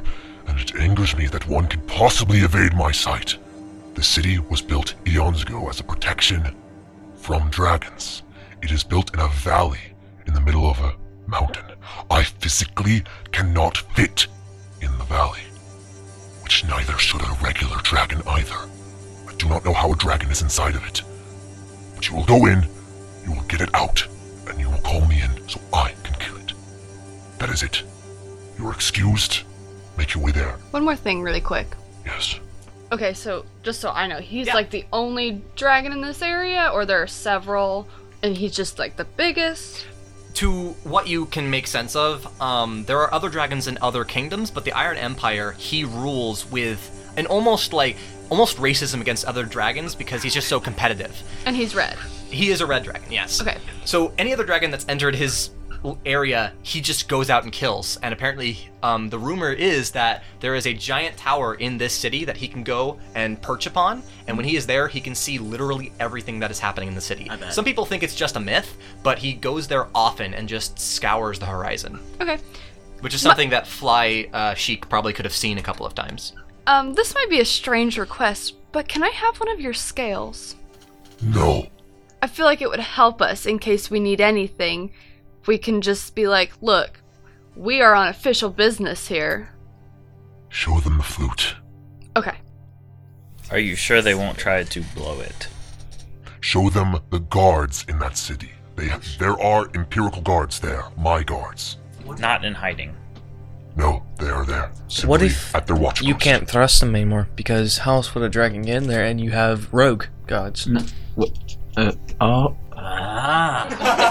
and it angers me that one could possibly evade my sight. The city was built eons ago as a protection from dragons. It is built in a valley in the middle of a mountain. I physically cannot fit in the valley, which neither should a regular dragon either. I do not know how a dragon is inside of it. But you will go in, you will get it out, and you will call me in so I can kill it. That is it. You are excused. Make your way there. One more thing really quick. Yes. Okay, so just so I know, he's Yeah. like the only dragon in this area, or there are several, and he's just like the biggest? To what you can make sense of, um, there are other dragons in other kingdoms, but the Iron Empire, he rules with an almost like, almost racism against other dragons because he's just so competitive. And he's red. He is a red dragon, yes. Okay. So any other dragon that's entered his area, he just goes out and kills. And apparently, um, the rumor is that there is a giant tower in this city that he can go and perch upon. And when he is there, he can see literally everything that is happening in the city. I bet. Some people think it's just a myth, but he goes there often and just scours the horizon. Okay. Which is something that Fly uh, Sheik probably could have seen a couple of times. Um, this might be a strange request, but can I have one of your scales? No. I feel like it would help us in case we need anything. We can just be like, look, we are on official business here. Show them the flute. Okay. Are you sure they won't try to blow it? Show them the guards in that city. They have, there are empirical guards there. My guards. Not in hiding. No, they are there. What Simply if at their watch you post. can't thrust them anymore? Because how else would a dragon get in there and you have rogue gods? No, what? Uh, oh. Ah.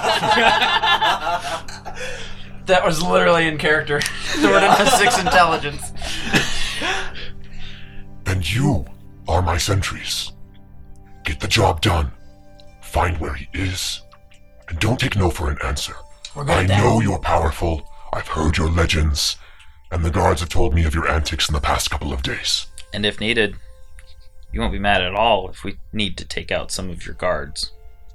That was literally in character. Thornton has six intelligence. And you are my sentries. Get the job done. Find where he is. And don't take no for an answer. I know you're powerful. I've heard your legends. And the guards have told me of your antics in the past couple of days. And if needed, you won't be mad at all if we need to take out some of your guards.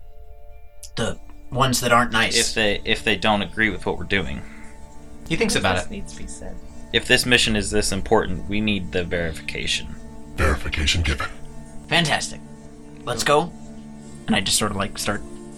The ones that aren't nice. If they if they don't agree with what we're doing. He thinks about This it. needs to be said. If this mission is this important, we need the verification. Verification given. Fantastic. Let's go. And I just sort of like start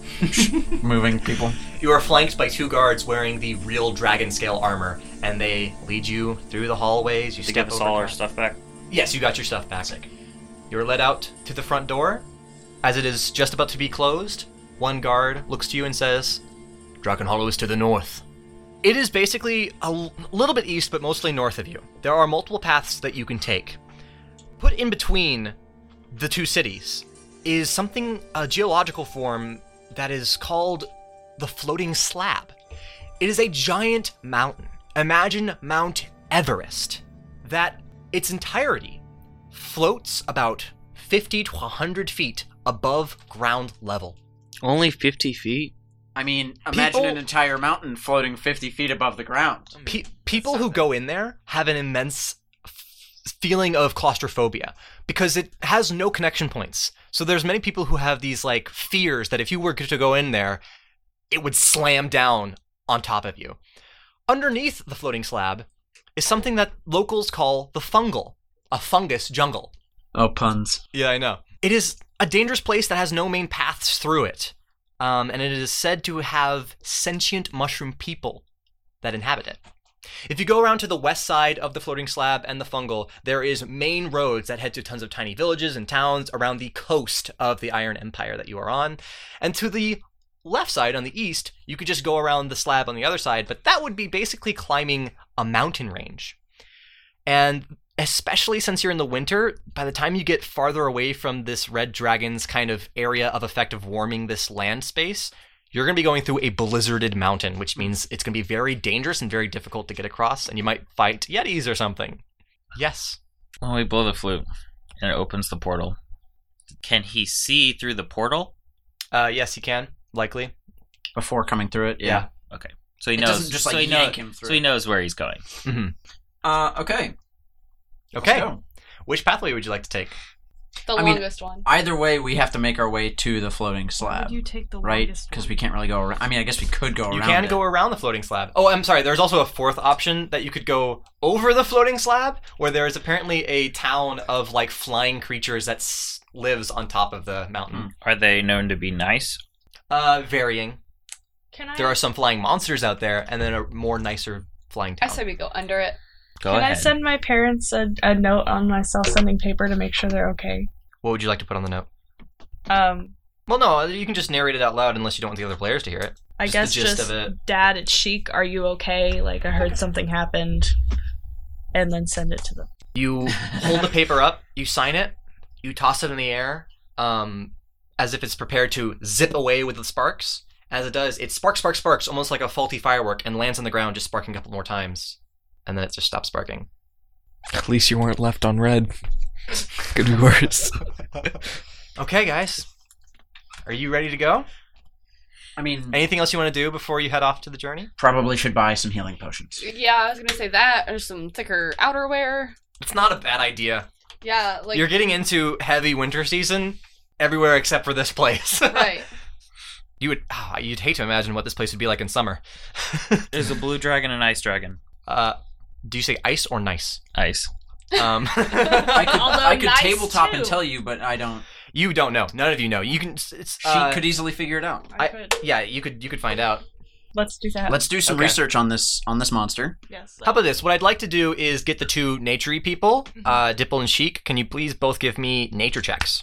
moving people. You are flanked by two guards wearing the real dragon scale armor, and they lead you through the hallways. You To step give us over all our past- stuff back. Yes, you got your stuff back. You're led out to the front door. As it is just about to be closed, one guard looks to you and says, Dragon Hollow is to the north. It is basically a l- little bit east, but mostly north of you. There are multiple paths that you can take. Put in between the two cities is something, a geological form that is called the Floating Slab. It is a giant mountain. Imagine Mount Everest, that its entirety floats about fifty to one hundred feet above ground level. Only fifty feet? I mean, imagine People- an entire mountain floating fifty feet above the ground. Pe- people who go in there have an immense f- feeling of claustrophobia because it has no connection points. So there's many people who have these like fears that if you were to go in there, it would slam down on top of you. Underneath the floating slab is something that locals call the fungal, a fungus jungle. Oh, puns. Yeah, I know. It is a dangerous place that has no main paths through it. Um, and it is said to have sentient mushroom people that inhabit it. If you go around to the west side of the floating slab and the fungal, there is main roads that head to tons of tiny villages and towns around the coast of the Iron Empire that you are on. And to the left side, on the east, you could just go around the slab on the other side, but that would be basically climbing a mountain range. And especially since you're in the winter, by the time you get farther away from this red dragon's kind of area of effect of warming this land space, you're going to be going through a blizzarded mountain, which means it's going to be very dangerous and very difficult to get across, and you might fight yetis or something. Yes. Well, we blow the flute, and it opens the portal. Can he see through the portal? Uh, yes, you can, likely. Before coming through it, yeah. Okay. So he It knows. doesn't just, so like, he know- yank him through. So he knows where he's going. Mm-hmm. Uh, okay. Okay. Let's go. Which pathway would you like to take? The I mean, longest one. Either way, we have to make our way to the floating slab. Would you take the right? longest Because one? we can't really go around. I mean, I guess we could go You around can it. go around the floating slab. Oh, I'm sorry. There's also a fourth option that you could go over the floating slab, where there is apparently a town of like flying creatures that s- lives on top of the mountain. Are they known to be nice? Uh, varying. Can I? There are some flying monsters out there, and then a more nicer flying I town. say we go under it. Go Can ahead. I send my parents a, a note on my self-sending paper to make sure they're okay? What would you like to put on the note? Um, Well, no, you can just narrate it out loud unless you don't want the other players to hear it. I Just guess the gist just, of it. Dad, it's Chic. Are you okay? Like, I heard something happened, and then send it to them. You hold the paper up, you sign it, you toss it in the air, um, as if it's prepared to zip away with the sparks. As it does, it sparks, sparks, sparks, almost like a faulty firework, and lands on the ground, just sparking a couple more times. And then it just stops sparking. At least you weren't left on red. Could be worse. Okay, guys. Are you ready to go? I mean, Anything else you want to do before you head off to the journey? probably should buy some healing potions. Yeah, I was gonna say that, or some thicker outerwear. It's not a bad idea. Yeah, like You're getting into heavy winter season everywhere except for this place. right. You would, ah, you'd hate to imagine what this place would be like in summer. Is a blue dragon an ice dragon? Uh, do you say ice or nice? Ice. Um, I could, Although I could nice, tabletop too. and tell you, but I don't. you don't know. None of you know. You can. It's. She Uh, could easily figure it out. I, I- could. yeah, you could. You could find out. Let's do that. Let's do some Okay. research on this on this monster. Yes. How about this? What I'd like to do is get the two naturey people, uh, Dipple and Sheik. Can you please both give me nature checks?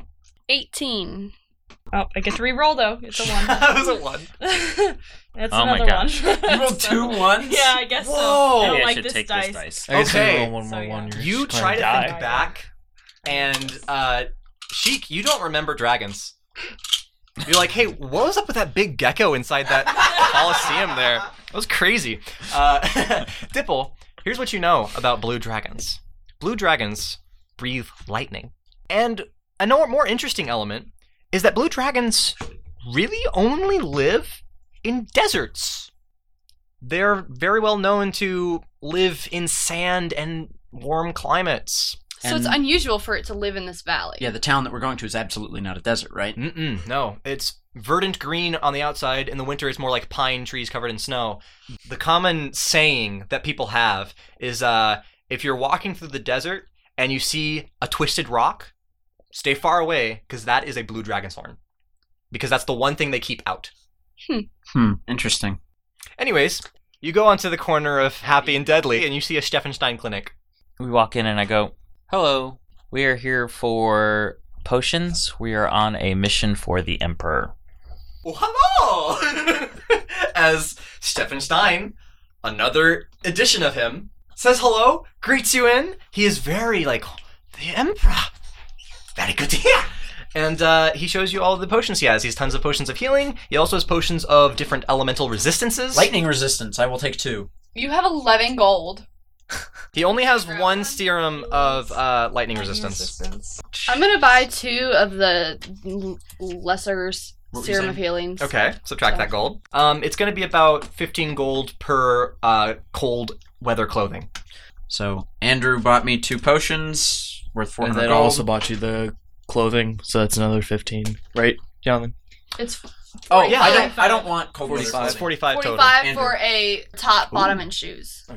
eighteen. Oh, I get to re-roll though. It's a one. that was a one. That's Oh my another gosh. one. You rolled two ones? Yeah, I guess so. Whoa. I don't Maybe I like should this take dice. this dice. I guess Okay. you roll one So, more yeah. one. You're You just try to gonna think die. back, and uh, Sheik, you don't remember dragons. You're like, hey, what was up with that big gecko inside that coliseum there? That was crazy. Uh, Dipple, here's what you know about blue dragons. Blue dragons breathe lightning. And a no- more interesting element is that blue dragons really only live in deserts. They're very well known to live in sand and warm climates. So it's And- unusual for it to live in this valley. Yeah, the town that we're going to is absolutely not a desert, right? Mm-mm, no, it's verdant green on the outside. In the winter, it's more like pine trees covered in snow. The common saying that people have is uh, if you're walking through the desert and you see a twisted rock, stay far away because that is a blue dragon's horn. Because that's the one thing they keep out. Hmm, interesting. Anyways, you go onto the corner of Happy and Deadly and you see a Steffenstein clinic. We walk in and I go, hello. We are here for potions. We are on a mission for the Emperor. Well, hello! As Steffenstein, another edition of him, says hello, greets you in. He is very like, the Emperor. Very good to hear. And uh, he shows you all of the potions he has. He has tons of potions of healing. He also has potions of different elemental resistances. Lightning resistance. I will take two. You have eleven gold. He only has one serum of uh, lightning resistance. I'm gonna buy two of the l- lesser s- What were you serum saying? of healings. Okay, subtract that gold. Um, it's going to be about fifteen gold per uh, cold weather clothing. So Andrew bought me two potions worth four And hundred then gold. also bought you the clothing, so that's another fifteen, right, Jonathan? It's oh, Yeah, I I- don't. I don't want cold weather forty-five. It's clothing. forty-five total. forty-five Andrew. for a top, bottom, and shoes.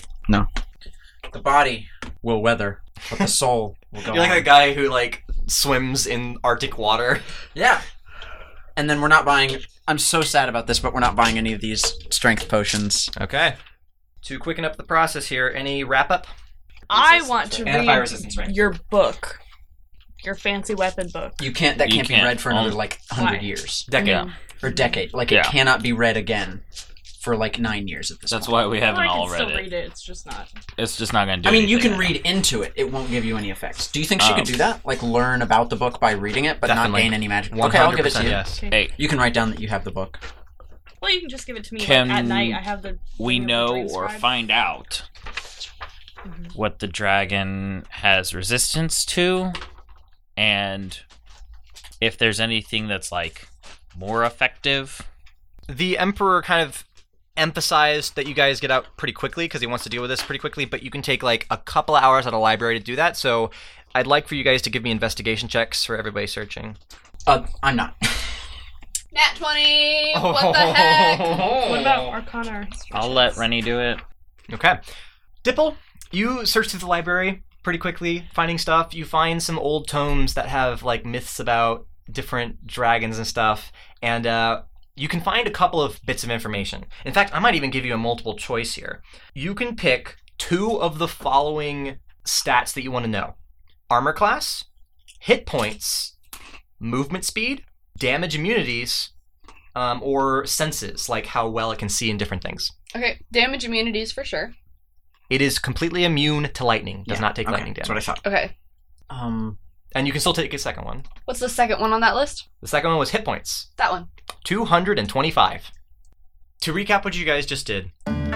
The body will weather, but the soul will go You're like on. a guy who like swims in Arctic water. Yeah. And then we're not buying. I'm so sad about this, but we're not buying any of these strength potions. Okay. To quicken up the process here, any wrap up? I want to And a fire read resistance range. your book, your fancy weapon book. You can't. That You can't, can't. be read for another Um, like hundred Why? years Decade. Yeah. or decade. Like Yeah. it cannot be read again for like nine years at this. That's point. why we Well, haven't I can all still read read it. it. It's just not. It's just not going to do I mean, you anything can right read into it. It won't give you any effects. Do you think she Oh. could do that? Like learn about the book by reading it, but Definitely. not gain any magic? one Okay, I'll hundred give it to percent you. yes. now. Hey, You can write down that you have the book. Well, you can just give it to me like, Can at night. I have the. we thing of the know dream or scribe. find out Mhm. what the dragon has resistance to, and if there's anything that's like more effective. The Emperor kind of emphasized that you guys get out pretty quickly because he wants to deal with this pretty quickly, but you can take like a couple of hours at a library to do that. So I'd like for you guys to give me investigation checks for everybody searching. Uh, I'm not. Nat twenty! What the heck? What about Arcana or History? I'll let Rennie do it. Okay. Dipple, you search through the library pretty quickly, finding stuff. You find some old tomes that have, like, myths about different dragons and stuff, and uh, you can find a couple of bits of information. In fact, I might even give you a multiple choice here. You can pick two of the following stats that you want to know. Armor class, hit points, movement speed, damage immunities, um, or senses, like how well it can see in different things. Okay, damage immunities for sure. It is completely immune to lightning. Does Yeah, not take okay, lightning damage. That's what I thought. Okay. Um, And you can still take a second one. What's the second one on that list? The second one was hit points. That one. two hundred twenty-five. To recap what you guys just did,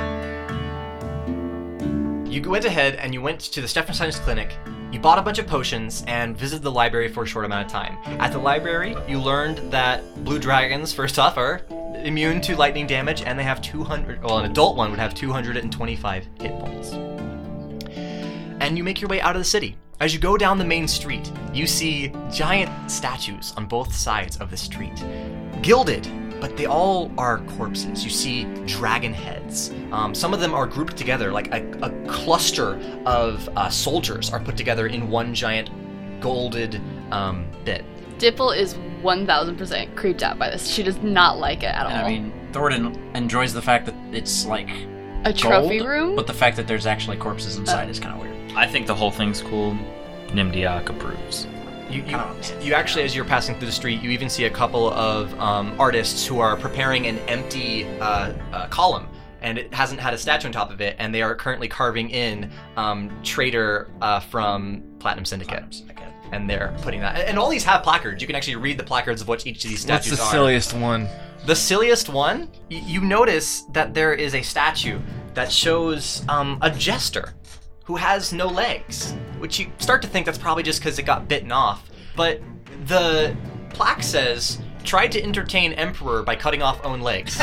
you went ahead and you went to the Steffenstein's clinic, you bought a bunch of potions, and visited the library for a short amount of time. At the library, you learned that blue dragons, first off, are immune to lightning damage, and they have two hundred, well, an adult one would have two hundred twenty-five hit points. And you make your way out of the city. As you go down the main street, you see giant statues on both sides of the street. Gilded, but they all are corpses. You see dragon heads. Um, some of them are grouped together, like a, a cluster of uh, soldiers are put together in one giant golded um, bit. Dipple is one thousand percent creeped out by this. She does not like it at and all. I mean, Thornton enjoys the fact that it's like a trophy gold, room? but the fact that there's actually corpses inside is kind of weird. I think the whole thing's cool. Nimdiak approves. You, you, Kind of- you actually, as you're passing through the street, you even see a couple of um, artists who are preparing an empty uh, uh, column, and it hasn't had a statue on top of it, and they are currently carving in um, Trader uh, from Platinum Syndicate. Okay. And they're putting that. And all these have placards. You can actually read the placards of what each of these What's statues the are. silliest one? The silliest one, y- you notice that there is a statue that shows um, a jester who has no legs, which you start to think that's probably just because it got bitten off. But the plaque says, tried to entertain Emperor by cutting off own legs.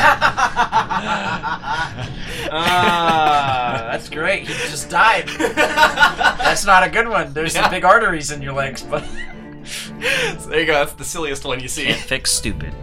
Ah, that's great. He just died. That's not a good one. There's Yeah. some big arteries in your legs, but So there you go, that's the silliest one you see. Can't fix stupid.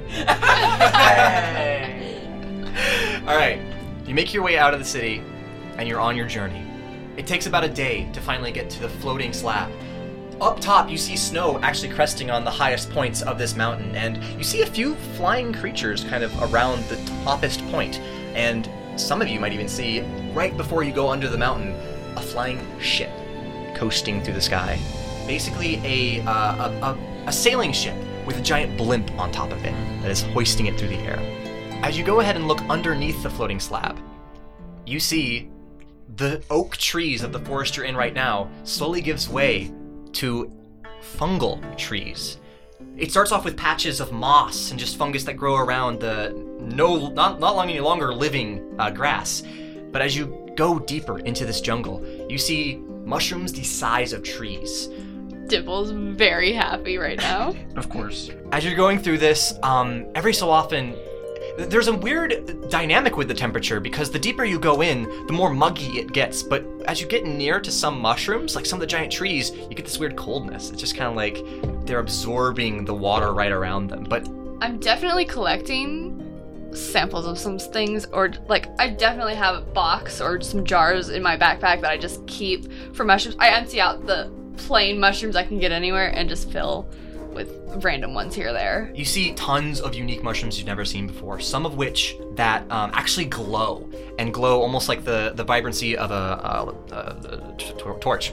Alright, you make your way out of the city, and you're on your journey. It takes about a day to finally get to the floating slab. Up top, you see snow actually cresting on the highest points of this mountain, and you see a few flying creatures kind of around the toppest point. And some of you might even see, right before you go under the mountain, a flying ship coasting through the sky. Basically a, uh, a, a, a sailing ship with a giant blimp on top of it that is hoisting it through the air. As you go ahead and look underneath the floating slab, you see the oak trees of the forest you're in right now slowly gives way to fungal trees. It starts off with patches of moss and just fungus that grow around the no not not long any longer living uh, grass. But as you go deeper into this jungle, you see mushrooms the size of trees. Dipple's very happy right now. of course. As you're going through this, um, every so often, th- there's a weird dynamic with the temperature because the deeper you go in, the more muggy it gets. But as you get near to some mushrooms, like some of the giant trees, you get this weird coldness. It's just kind of like they're absorbing the water right around them. But I'm definitely collecting samples of some things, or like I definitely have a box or some jars in my backpack that I just keep for mushrooms. I empty out the plain mushrooms I can get anywhere and just fill with random ones here or there. you see tons of unique mushrooms you've never seen before, some of which that um, actually glow, and glow almost like the, the vibrancy of a, a, a, a t- torch.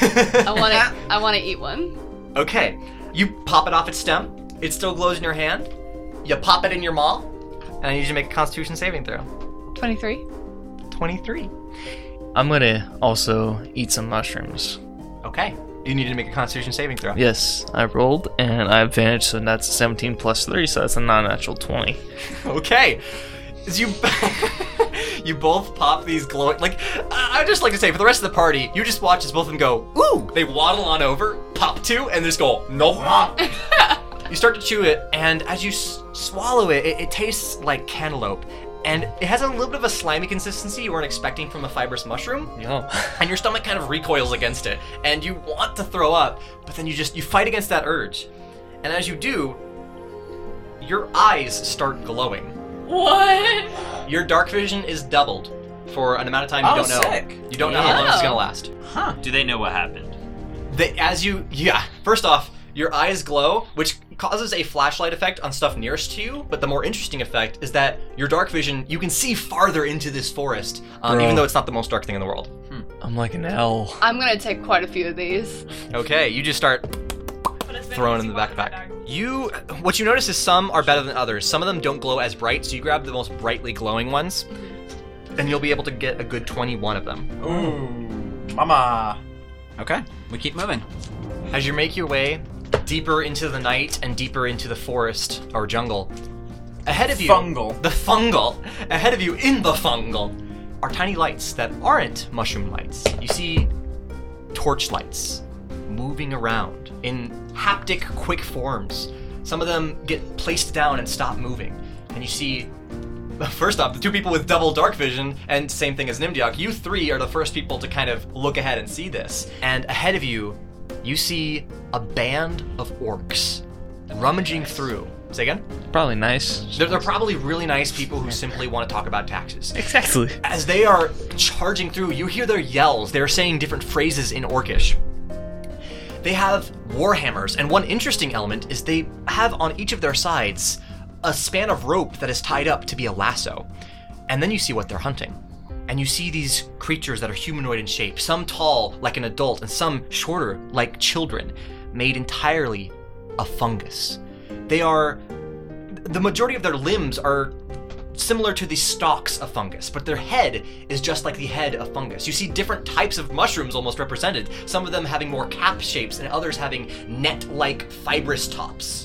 I want to I want to eat one. Okay, you pop it off its stem, it still glows in your hand, you pop it in your maw, and I need you to make a Constitution saving throw. twenty-three. twenty-three. I'm gonna also eat some mushrooms. Okay, you need to make a Constitution saving throw. Yes, I rolled and I advantaged, so that's seventeen plus three, so that's a non-natural twenty. Okay, as you you both pop these glowing, like, I- I'd just like to say, for the rest of the party, you just watch as both of them go, ooh, they waddle on over, pop two, and just go, no. You start to chew it, and as you s- swallow it, it, it tastes like cantaloupe. and it has a little bit of a slimy consistency you weren't expecting from a fibrous mushroom. Yum. And your stomach kind of recoils against it, and you want to throw up, but then you just you fight against that urge. And as you do, your eyes start glowing. What? Your dark vision is doubled for an amount of time you Oh, don't know. sick. You don't know how long it's Yeah. gonna last. Huh. Do they know what happened? They, as you, yeah. First off, your eyes glow, which causes a flashlight effect on stuff nearest to you. But the more interesting effect is that your dark vision, you can see farther into this forest, um, Bro. even though it's not the most dark thing in the world. I'm like an L. I'm gonna take quite a few of these. Okay, you just start throwing in the backpack. You, what you notice is some are better than others. Some of them don't glow as bright, so you grab the most brightly glowing ones, and you'll be able to get a good twenty-one of them. Ooh, mama. Okay, we keep moving. As you make your way deeper into the night and deeper into the forest or jungle, ahead of you, Fungal. the fungal, ahead of you in the fungal, are tiny lights that aren't mushroom lights. You see torch lights moving around in haptic, quick forms. Some of them get placed down and stop moving, and you see. First off, the two people with double dark vision, and same thing as Nimdiok, you three are the first people to kind of look ahead and see this. And ahead of you, you see a band of orcs rummaging through. Say again? Probably nice. They're, they're probably really nice people who simply want to talk about taxes. Exactly. As they are charging through, you hear their yells. They're saying different phrases in Orcish. They have warhammers, and one interesting element is they have on each of their sides a span of rope that is tied up to be a lasso. And then you see what they're hunting. And you see these creatures that are humanoid in shape, some tall like an adult and some shorter like children, made entirely of fungus. They are, the majority of their limbs are similar to the stalks of fungus, but their head is just like the head of fungus. You see different types of mushrooms almost represented, some of them having more cap shapes and others having net-like fibrous tops.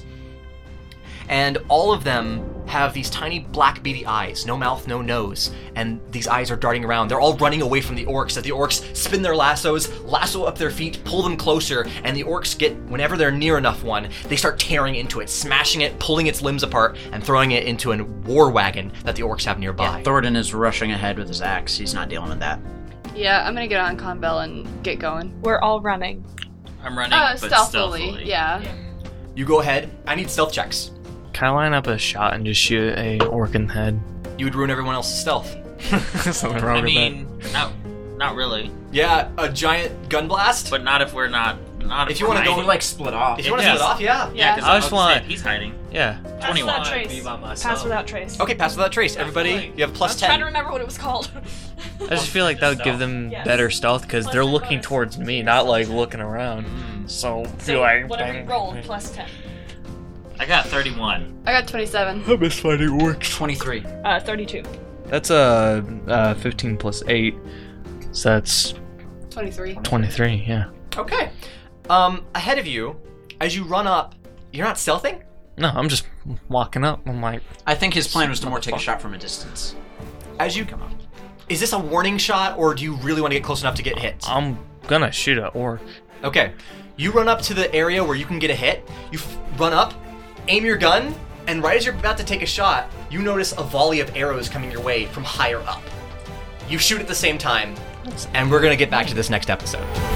And all of them have these tiny black beady eyes, no mouth, no nose, and these eyes are darting around. They're all running away from the orcs as the orcs spin their lassos, lasso up their feet, pull them closer, and the orcs get, whenever they're near enough one, they start tearing into it, smashing it, pulling its limbs apart, and throwing it into a war wagon that the orcs have nearby. Yeah, Thornton is rushing ahead with his axe. He's not dealing with that. Yeah, I'm gonna get on Conbell and get going. We're all running. I'm running, Uh, but stealthily, stealthily. yeah. You go ahead. I need stealth checks. Can I line up a shot and just shoot a orc in the head? You would ruin everyone else's stealth. Something wrong I with mean, not, not really, Yeah, a giant gun blast? but not if we're not. Not If if, you we're wanna go hiding. in, like split off. If you want to Yes. split off, yeah. Yeah, because I just want- he's hiding. that. Yeah. Pass twenty-one. without trace. Be by myself. Pass without trace. Okay, pass without trace. Everybody, you have plus I'm trying ten. to remember what it was called. I just feel like that would give them Yes. better stealth because Plus they're ten looking bonus. towards me, not like looking around. So, So feel like whatever you rolled, plus ten. I got thirty-one. I got twenty-seven. I miss fighting orcs. twenty-three. Uh, thirty-two. That's a uh, uh, fifteen plus eight, so that's twenty-three. twenty-three. Yeah. Okay. Um, ahead of you, as you run up, you're not stealthing? No, I'm just walking up. I'm like, I think his plan was to more take a shot from a distance. As you come up. Is this a warning shot, or do you really want to get close enough to get hit? I'm gonna shoot an orc. Okay. You run up to the area where you can get a hit. You f- run up, aim your gun, and right as you're about to take a shot, you notice a volley of arrows coming your way from higher up. You shoot at the same time, and we're gonna get back to this next episode.